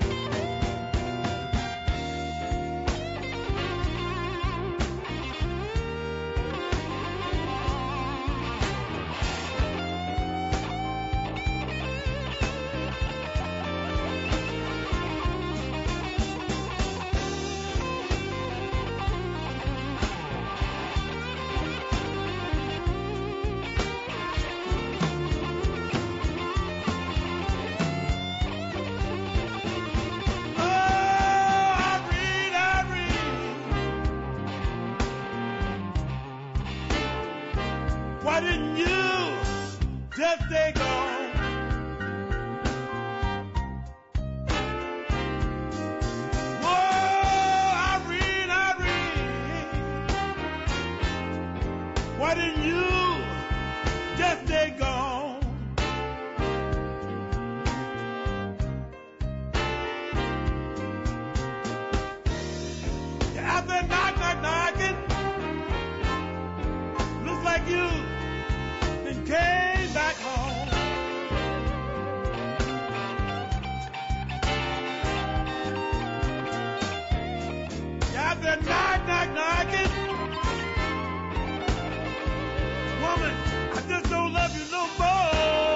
Why didn't you just stay gone? Whoa, Irene, why didn't you just stay gone? You're out there knock, knock, knocking. Looks like you came back home. Got the knock, knock, knocking. Woman, I just don't love you no more.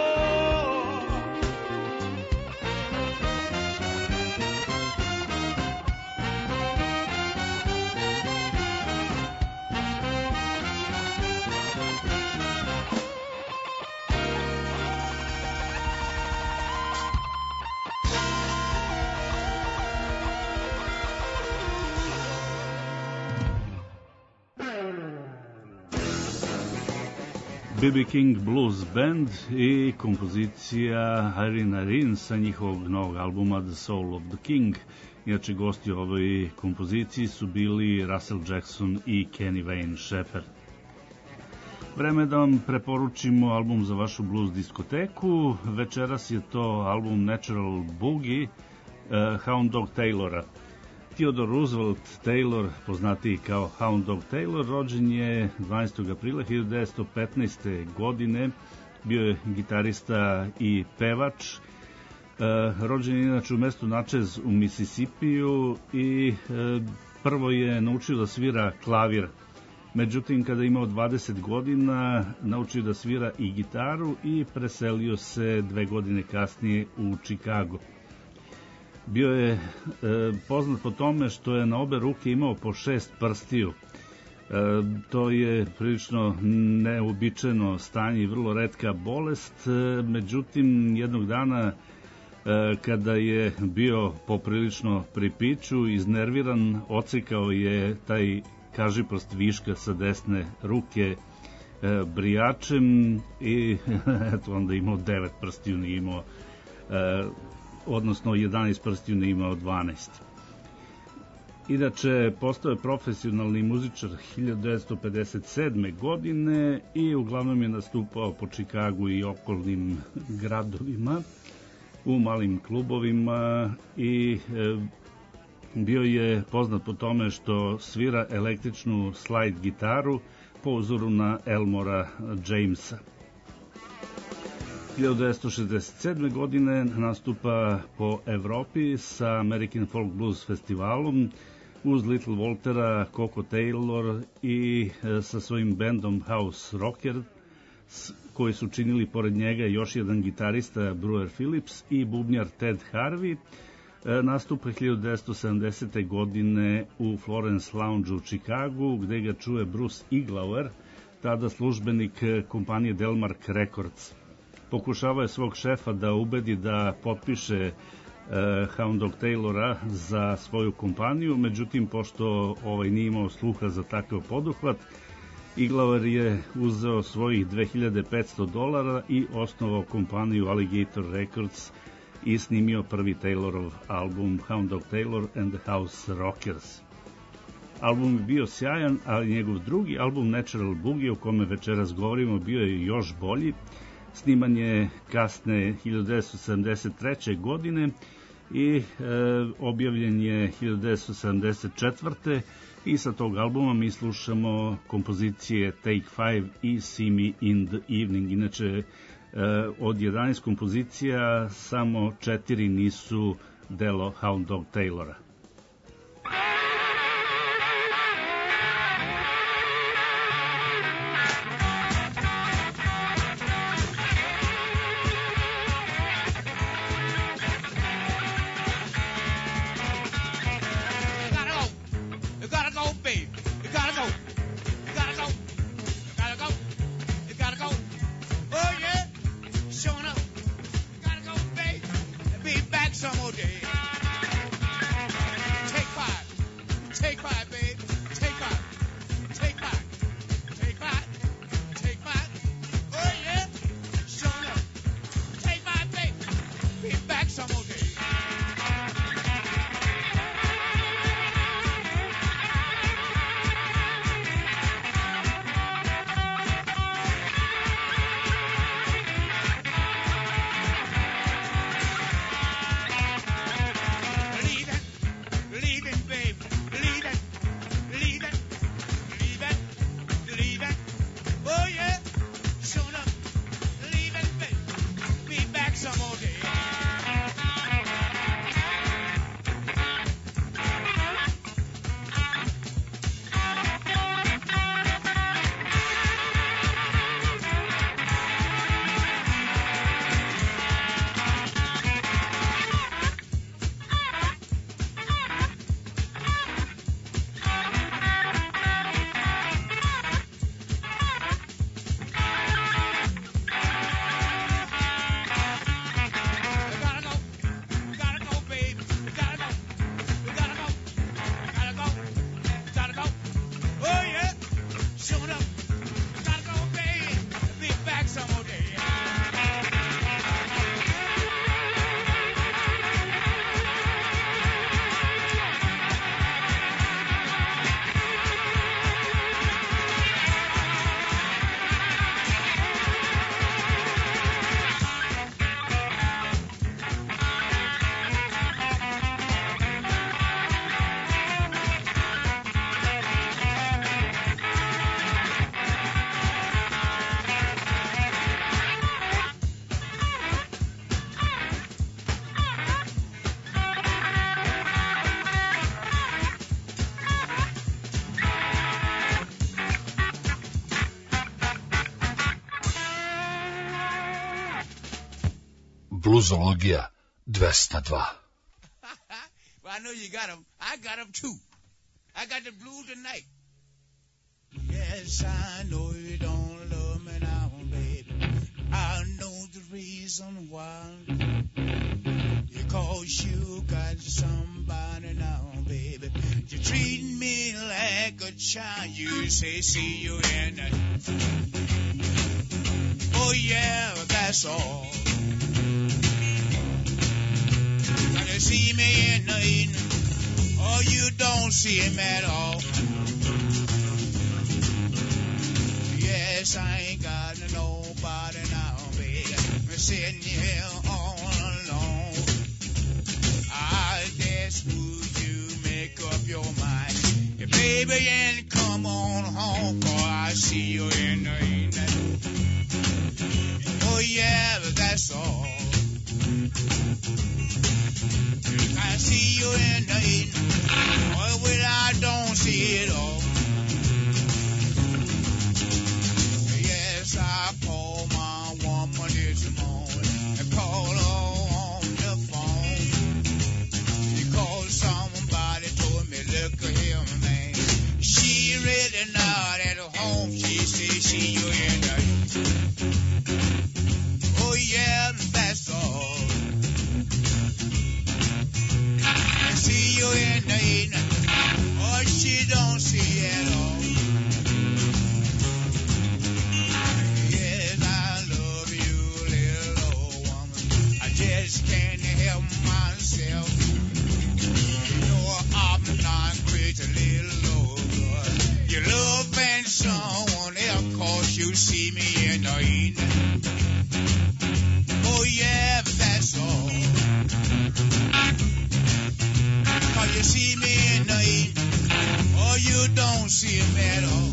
B.B. King Blues Band i kompozicija Irene sa njihovog novog albuma The Soul of the King. Inače, gosti u ovoj kompoziciji su bili Russell Jackson i Kenny Wayne Shepherd. Vreme da vam preporučimo album za vašu blues diskoteku. Večeras je to album Natural Boogie Hound Dog Taylora. Theodore Roosevelt Taylor, poznatiji kao Hound Dog Taylor, rođen je 12. aprila 1915. godine, bio je gitarista i pevač. Rođen je inače u mestu Natchez u Mississipiju i prvo je naučio da svira klavir. Međutim, kada je imao 20 godina, naučio da svira i gitaru i preselio se 2 godine kasnije u Chicago. Bio je poznat po tome što je na obe ruke imao po 6 prstiju. To je prilično neobičajeno stanje i vrlo retka bolest. Međutim, jednog dana kada je bio poprilično pri piću, iznerviran, ocikao je taj kažiprst viška sa desne ruke brijačem i eto, onda imao 9 prstiju, nije imao odnosno 11 prstiju, ne imao 12. Inače, postao je profesionalni muzičar 1957. godine i uglavnom je nastupao po Čikagu i okolnim gradovima, u malim klubovima i bio je poznat po tome što svira električnu slide gitaru po uzoru na Elmora Jamesa. 1967. godine nastupa po Evropi sa American Folk Blues festivalom uz Little Waltera, Coco Taylor i sa svojim bendom House Rockers, koji su činili pored njega još jedan gitarista Brewer Phillips i bubnjar Ted Harvey. Nastupa 1970. godine u Florence Lounge u Čikagu, gde ga čuje Bruce Iglauer, tada službenik kompanije Delmark Records. Pokušavao je svog šefa da ubedi da potpiše Hound Dog Taylora za svoju kompaniju, međutim, pošto nije imao sluha za takav poduhvat, Iglauer je uzeo svojih $2500 i osnovao kompaniju Alligator Records i snimio prvi Taylorov album Hound Dog Taylor and the House Rockers. Album je bio sjajan, ali njegov drugi album Natural Boogie, o kome večeras govorimo, bio je još bolji. Sniman je kasne 1973. godine i objavljen je 1974. I sa tog albuma mi slušamo kompozicije Take 5 i See Me in the Evening. Inače, od 11 kompozicija samo 4 nisu delo Hound Dog Taylora.
Bluzologija 202.
Well, I know you got them. I got them too. I got the blues tonight. Yes, I know you don't love me now, baby. I know the reason why. Because you got somebody now, baby. You treat me like a child. You say, see you in the... Oh, yeah, that's all. See me in the evening, oh, you don't don't see him at all. Yes, I ain't got nobody now, baby. I'm sitting here all alone. I guess would you make up your mind? Yeah, baby, and come on home, for I see you in the evening. Oh yeah, but that's all. I see you in the evening. Oh, well, I don't see it all. Yes, I called my woman this morning and called her on the phone because somebody told me, look here, man, she really not at home. She said, see you in the oh yeah, that's all. I see you in the evening. Oh, she don't see at all. Yes, I love you, little old woman. I just can't help myself. You know I'm not crazy, little old girl. You love and someone else 'cause you see me in the evening. Oh yeah, that's all. 'Cause you see me in the evening. Oh, you don't see him at all.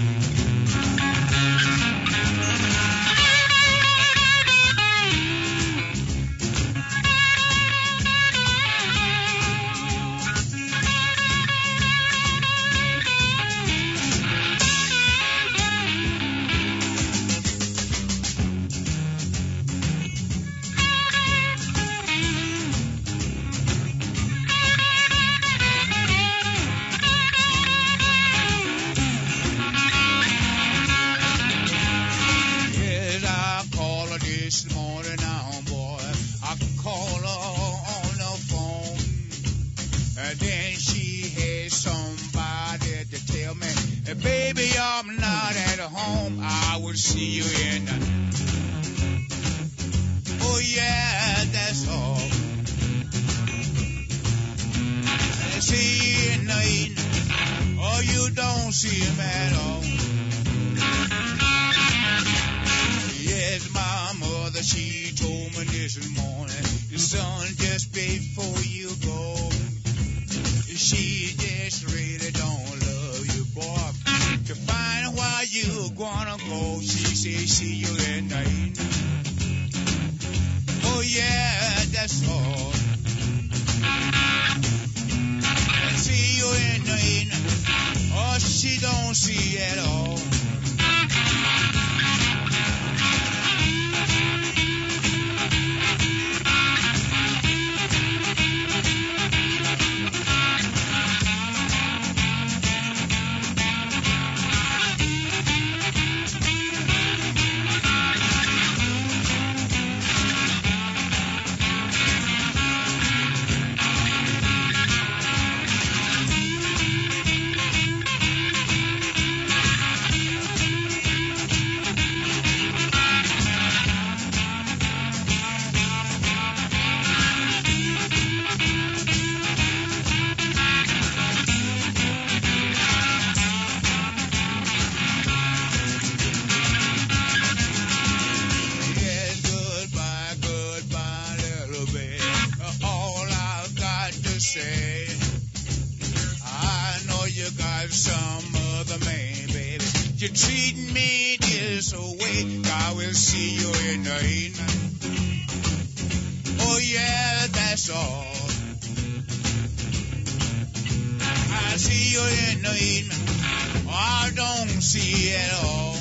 This morning now, boy, I call her on the phone, and then she had somebody to tell me, hey, baby, I'm not at home. I will see you in the oh yeah, that's all. I see you in the evening. Oh, you don't see him at all. Yes, my mother, she told me this morning, the son, just before you go, she just really don't love you, boy. To find why you gonna go, she said, see you in the evening. Oh yeah, that's all. And see you in the evening. Oh, she don't see at all. You're treating me this way, I will see you in the evening. Oh yeah, that's all. I see you in the evening. I don't see it at all.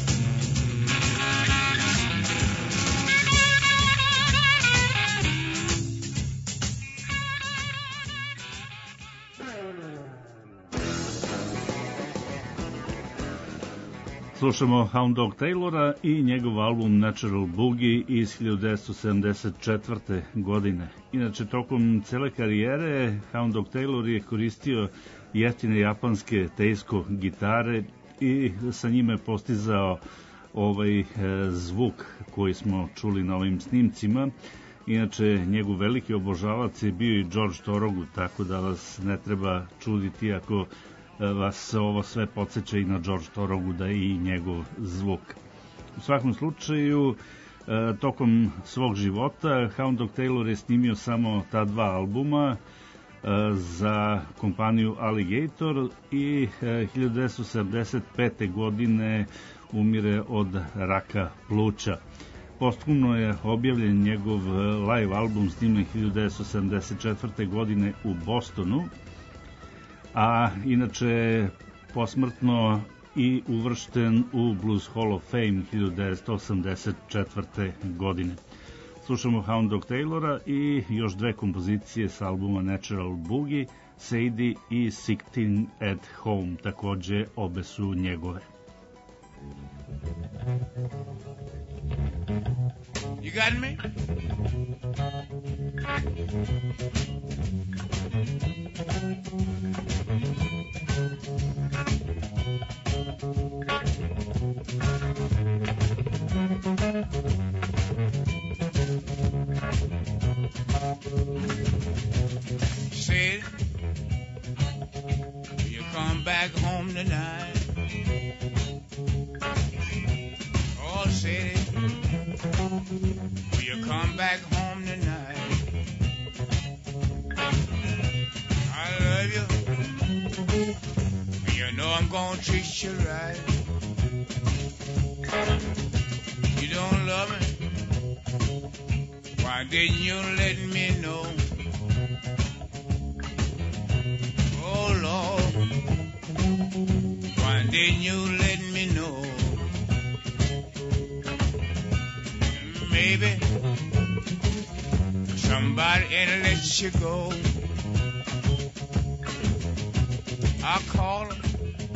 Slušamo Hound Dog Taylora i njegov album Natural Boogie iz 1974. godine. Inače, tokom cele karijere Hound Dog Taylor je koristio jeftine japanske teisko gitare i sa njime postizao ovaj zvuk koji smo čuli na ovim snimcima. Inače, njegov veliki obožavac je bio i George Thorogood, tako da vas ne treba čuditi ako vas ovo sve podsjeća i na George Thorogooda i njegov zvuk. U svakom slučaju, tokom svog života Hound Dog Taylor je snimio samo ta 2 albuma za kompaniju Alligator i 1975. godine umire od raka pluća. Posthumno je objavljen njegov live album snimljen 1974. godine u Bostonu, a inače posmrtno i uvršten u Blues Hall of Fame 1984. godine. Slušamo Hound Dog Taylora i još 2 kompozicije s albuma Natural Boogie, Sadie i Sitting at Home, takođe obe su njegove.
You got me? Said, you come back home tonight. Oh, said, will you come back home tonight? I love you. You know I'm gonna treat you right. You don't love me. Why didn't you let me know? Oh Lord, why didn't you let me know? Maybe somebody ain't let you go. I call her,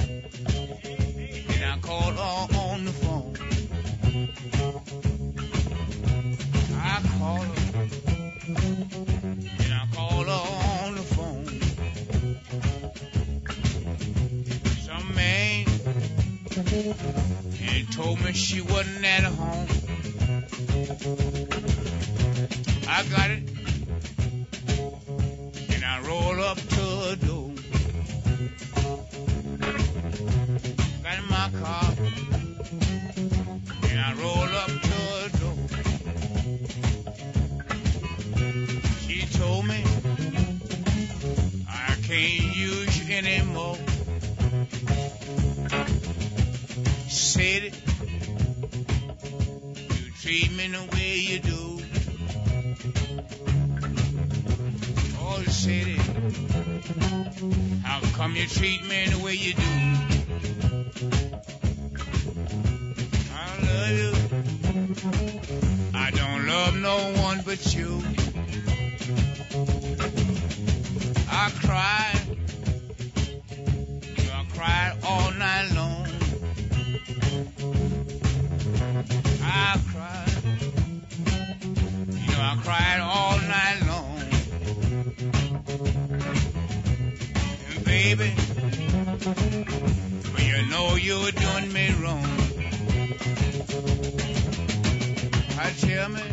and I call her on the phone. I call her, and I call her on the phone. Some man and told me she wasn't at home. I got it, and I roll up to her door. Got in my car, and I roll up to her door. She told me I can't use you anymore. Said it, you treat me the way you do. Oh, said it, how come you treat me the way you do? I love you, I don't love no one but you. I cried, I cried all night long. I cried, I cried all night long. And baby, but you know you're doing me wrong. I tell me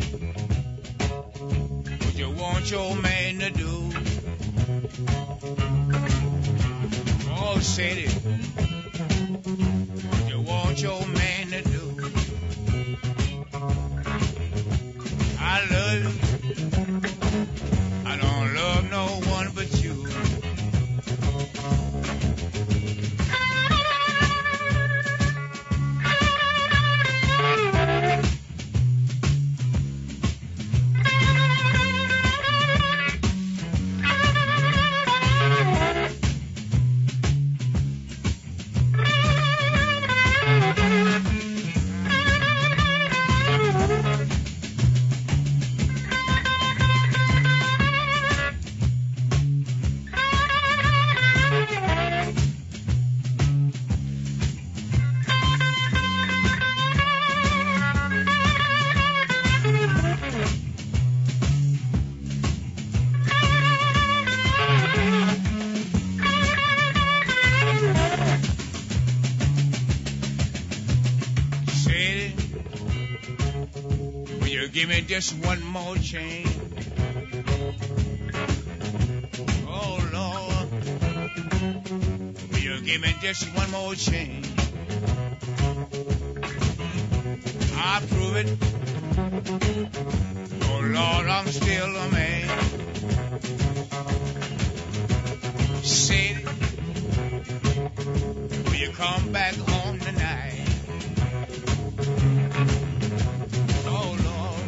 what you want your man to do. Oh, said it, what you want your man to do. I love you, I don't love no one but you. give me just one more chance? Oh, Lord, will you give me just one more chance? I'll prove it. Oh, Lord, I'm still a man. Say it. Will you come back home tonight? Oh, Lord,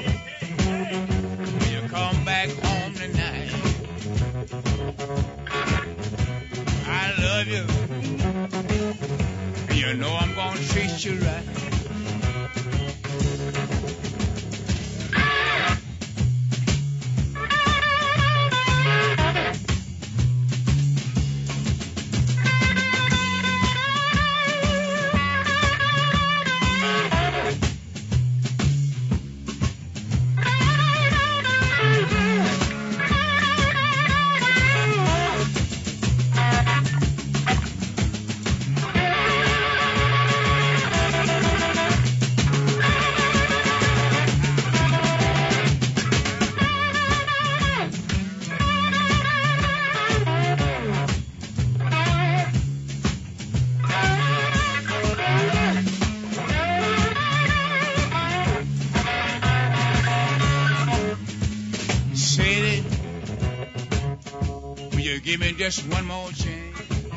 will you come back home tonight? I love you. You know I'm gonna treat you right. Give me just one more chance.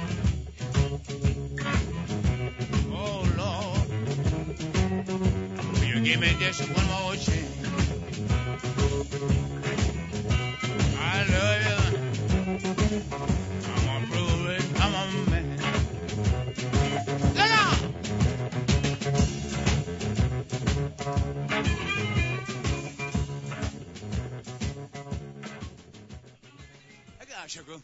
Oh, Lord, will you give me just one more chance? I love you. I'm gonna prove it. I'm a man. Look out! I got sugar.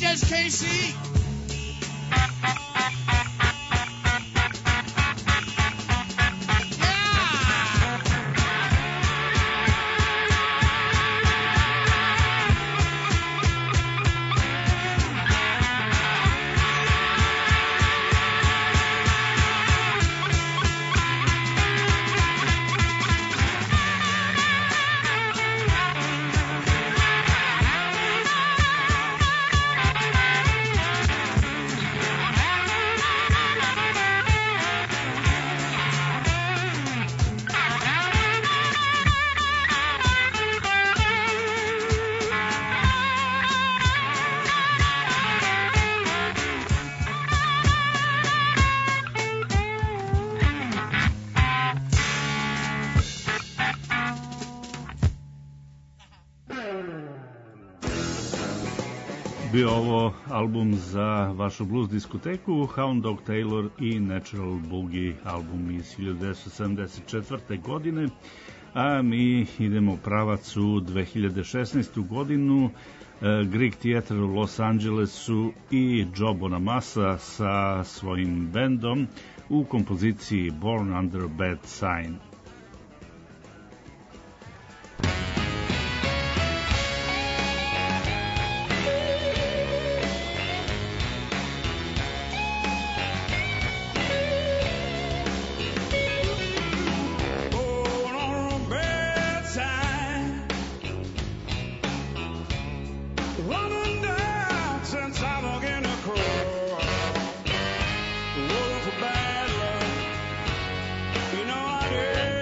just can't see.
Bio ovo album za vašu blues diskoteku, Hound Dog Taylor i Natural Boogie, album iz 1974. godine, a mi idemo u pravac u 2016. godinu. Greek Theatre u Los Angelesu i Joe Bonamassa sa svojim bendom u kompoziciji Born Under a Bad Sign.
You know I did.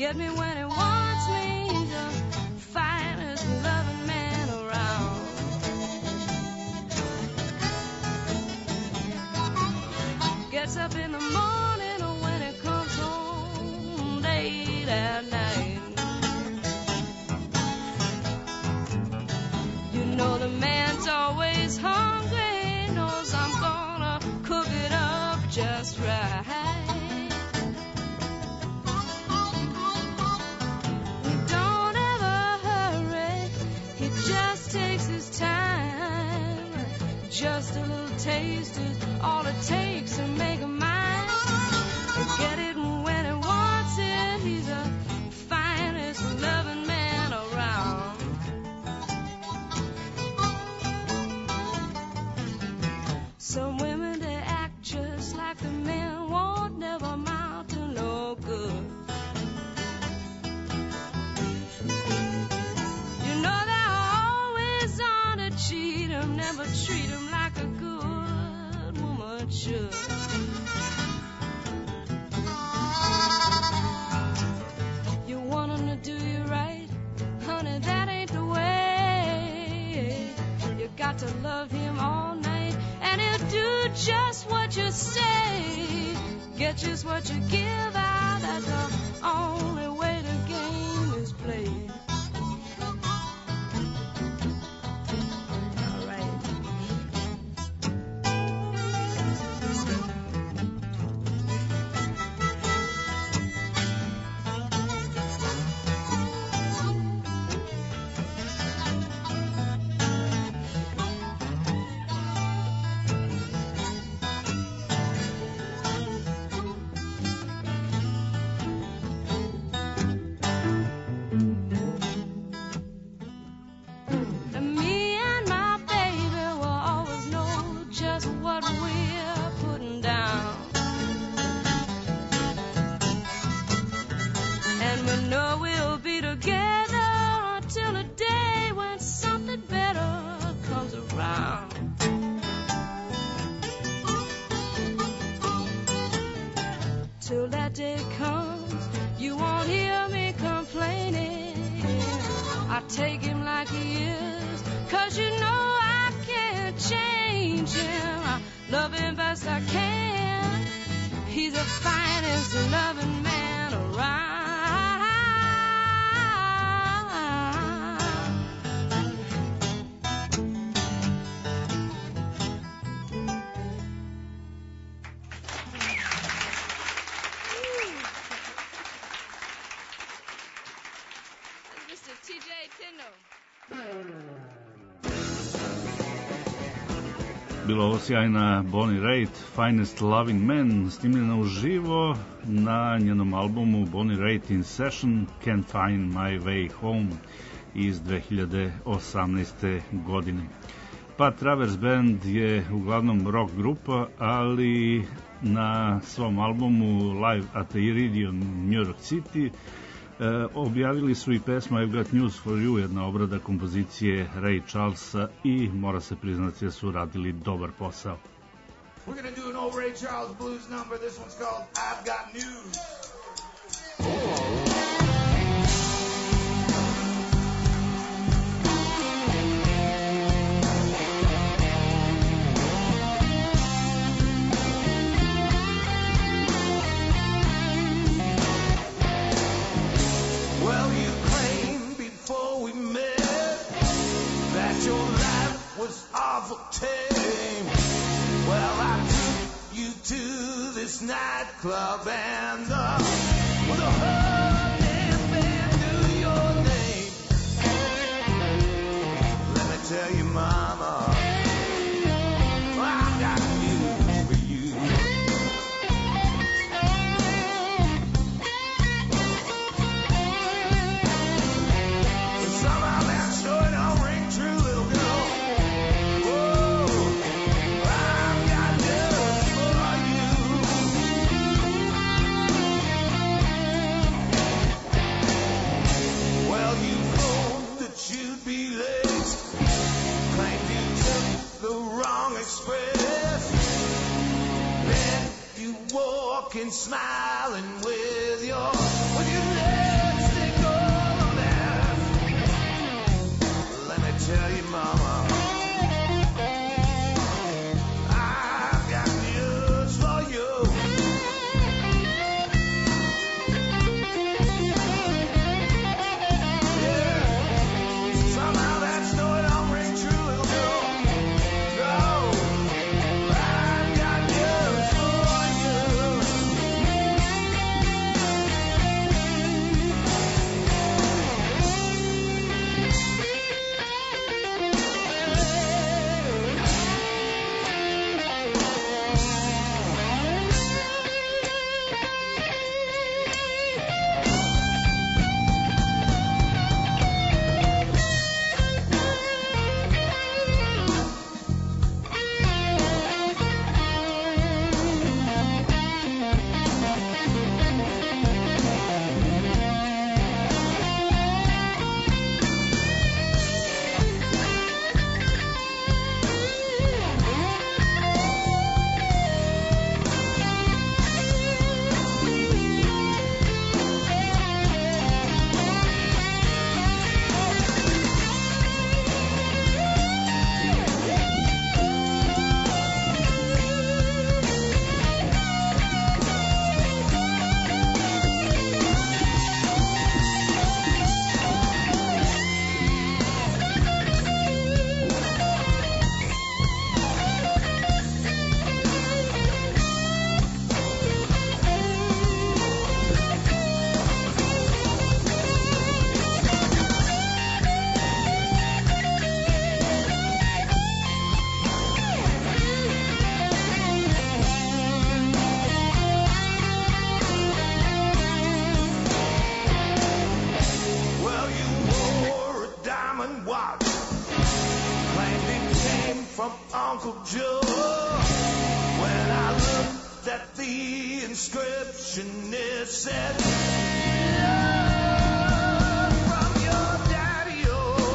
get me when he wants me. He's the finest loving man around. Gets up in the morning when he comes home late at night. You know the man's always hungry, knows I'm gonna cook it up just right. We don't ever hurry, he just takes his time. Just a little taste is all it takes to make a mind. Get it when he wants it, he's the finest loving man around. Some women, they act just like the men, won't never amount to no good. You know they're always on to cheat him, never treat him like a good woman should. You want him to do you right, honey, that ain't the way. You got to love him all night, and he'll do just what you say. Get just what you give out, that's the only way the game is played. All right. And me and my baby will always know just what we're putting down. And we know we'll be together until the day when something better comes around. Till that day comes, you won't hear me complaining. I take him like he is, 'cause you know I can't change him. I love him best I can. He's the finest loving man around. Mr. T.J. Tindall.
Bila ovo sjajna Bonnie Raitt, Finest Loving Man, snimljena uživo na njenom albumu Bonnie Raitt in Session, Can't Find My Way Home iz 2018. godine. Pa Travers Band je uglavnom rock grupa, ali na svom albumu Live at the Iridium New York City objavili su i pesma I've Got News for You, jedna obrada kompozicije Ray Charlesa, i mora se priznati da su radili dobar posao.
We're gonna do an old Ray Charles blues number. This one's called I've Got News. Well, you claimed before we met that your life was awful tame. Well, I took you to this nightclub and the whole damn band knew your name. Let me tell you, mama, I got news for you. Somehow that sure don't ring true, little girl. Whoa, I've got news for you. Well, you phoned that you'd be late. Claimed you took the wrong express. Then you walk in smiling with your legs. tell you, mama, I've got news for you. Yeah, somehow that story don't ring true, little girl. No, I've got news for you. Well, you wore a diamond watch, claimed it came from Uncle Joe. When I looked at the inscription, it said, "Love from your daddy-o."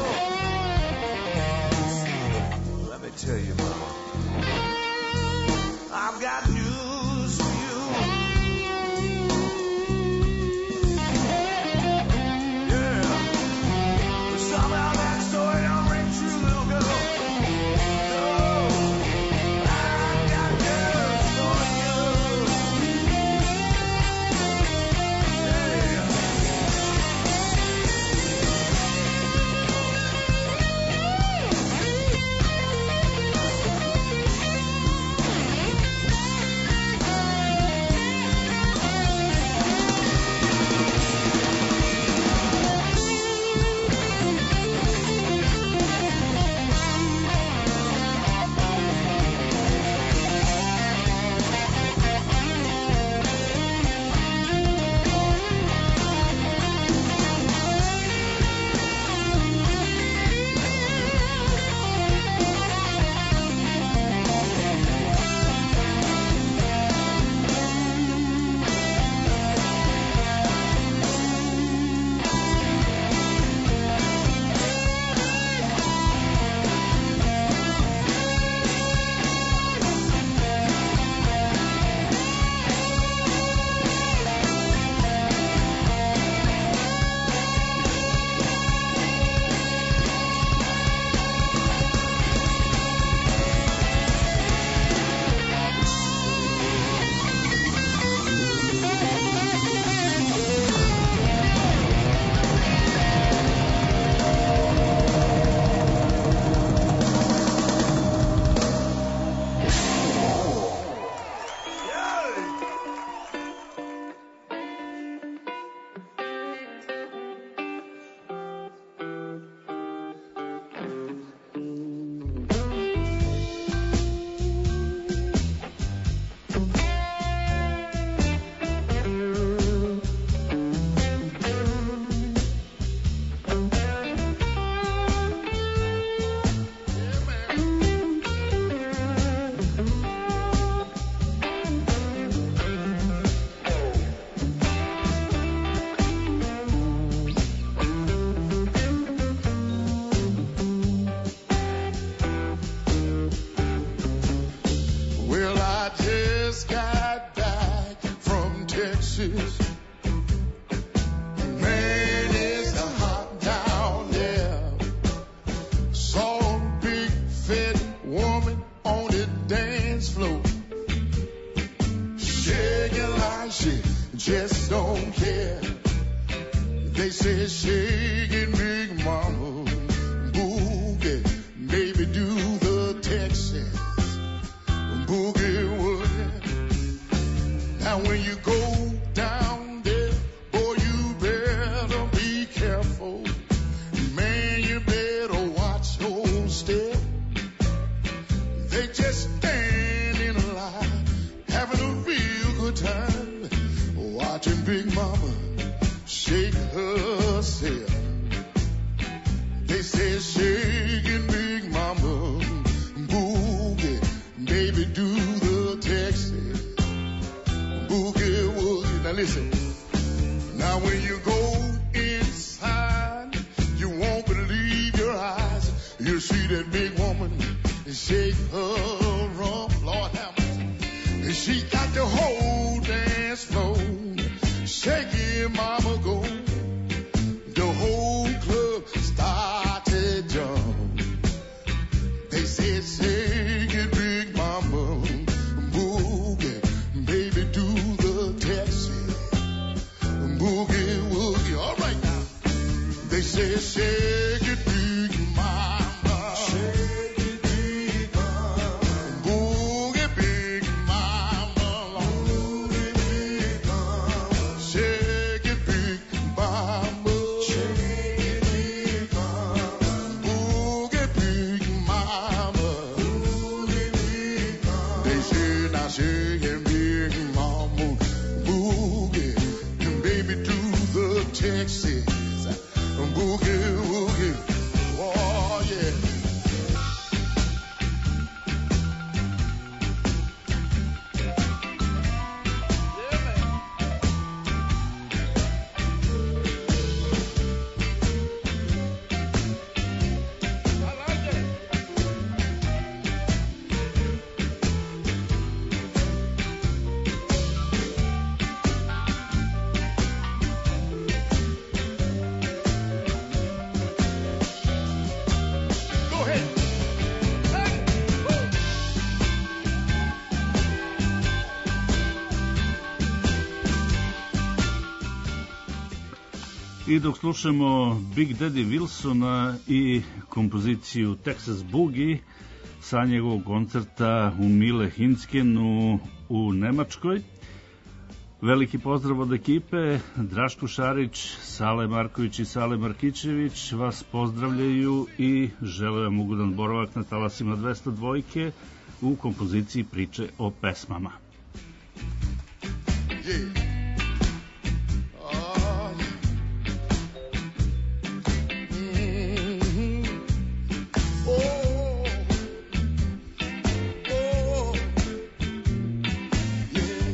Let me tell you, mama, I've got news for you. Somehow that story don't ring true, little girl. No, I've got news for you. Yeah.
she just don't care. They say shake it, big mama, boogie, baby do the Texas boogie woogie. Now when you go down there, boy, you better be careful. Man, you better watch your step. They just stand in a line, having a real good time, watching Big Mama shake herself. They say shake it, Big Mama, boogie, baby do the Texas boogie woogie. Now listen, now when you go inside, you won't believe your eyes. You'll see that big woman shake her rump, Lord have mercy. She got the whole dance floor shaking, mama go. The whole club started jump. They said shake it, big mama, boogie, baby do the Texas boogie woogie. All right now. They said shake it, big mama, shake it, big mama, boogie, big mama, boogie, big mama, shake it, big mama, shake it, big mama, boogie, big mama, boogie, big mama. They said now shake it, big mama, boogie, and baby do the Texas boogie woogie. Oh yeah. Go ahead. Hey. Woo.
I dok slušamo Big Daddy Wilsona i kompoziciju Texas Boogie sa njegovog koncerta u Mile Hinskenu u Nemačkoj, veliki pozdrav od ekipe. Draško Šarić, Sale Marković i Sale Markićević vas pozdravljaju i žele vam ugodan boravak na talasima 202 u kompoziciji Priče o pesmama.
Yeah. Oh, yeah. Mhm. Oh. Oh. Yeah.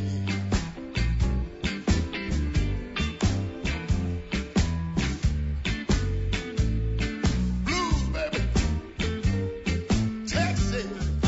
Blues, baby. Texas.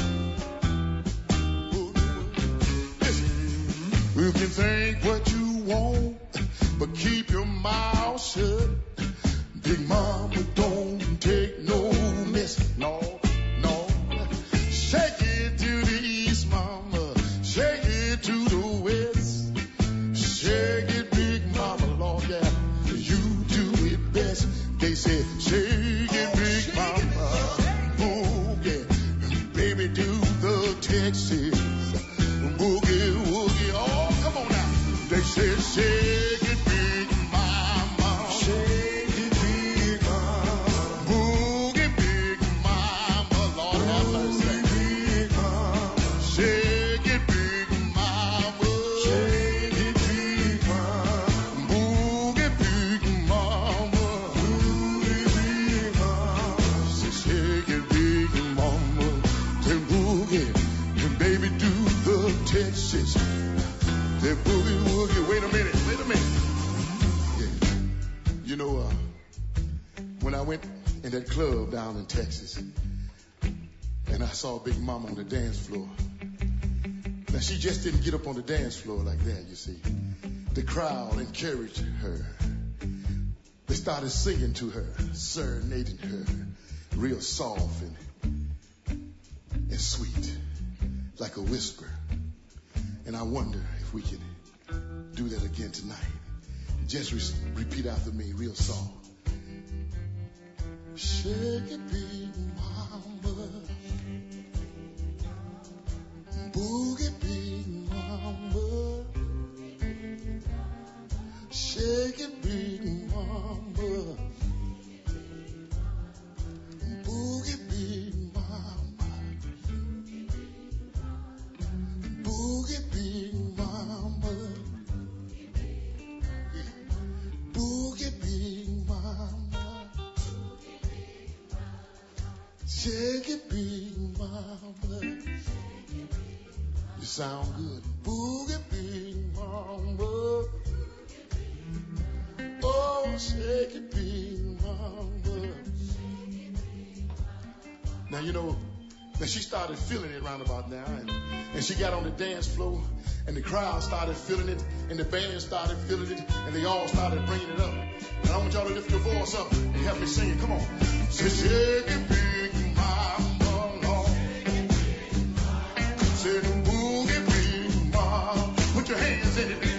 Listen. You can think what you want, but keep your mouth shut. Big mama don't take no mess. No, no. Shake it to the east, mama. Shake it to the west. Shake it, big mama, Lord, yeah. You do it best. They say, shake it, big mama. Boogie, baby, do the Texas boogie woogie. Oh, come on now. They say, shake it, big mama. Shake it, big mama. Boogie, big mama. Lord have mercy. Big mama. Shake it, big mama. Shake it, big mama. Boogie, big mama. Boogie, big mama. Shake it, big mama. Then boogie, and baby do the Texas. That boogie woogie. Wait a minute. Yeah. You know, when I went in that club down in Texas, and I saw Big Mama on the dance floor. Now she just didn't get up on the dance floor like that, you see. The crowd encouraged her. They started singing to her, serenading her, real soft and sweet, like a whisper. And I wonder if we could
do that again tonight. Just repeat after me, real song. Shake it, big mama. Boogie, big mama. Shake it, big mama. Boogie, big mama. Boogie, big mama. Boogie, big mama. Shake it, big mama. You sound good. Boogie, big mama. Oh, shake it, big mama. Now, you know, now she started feeling it round about now, and she got on the dance floor, and the crowd started feeling it, and the band started feeling it, and they all started bringing it up. And I want y'all to lift your voice up and help me sing it. Come on. Say, shake it, big mama, Lord. Say, boogie, big mama. Put your hands in it.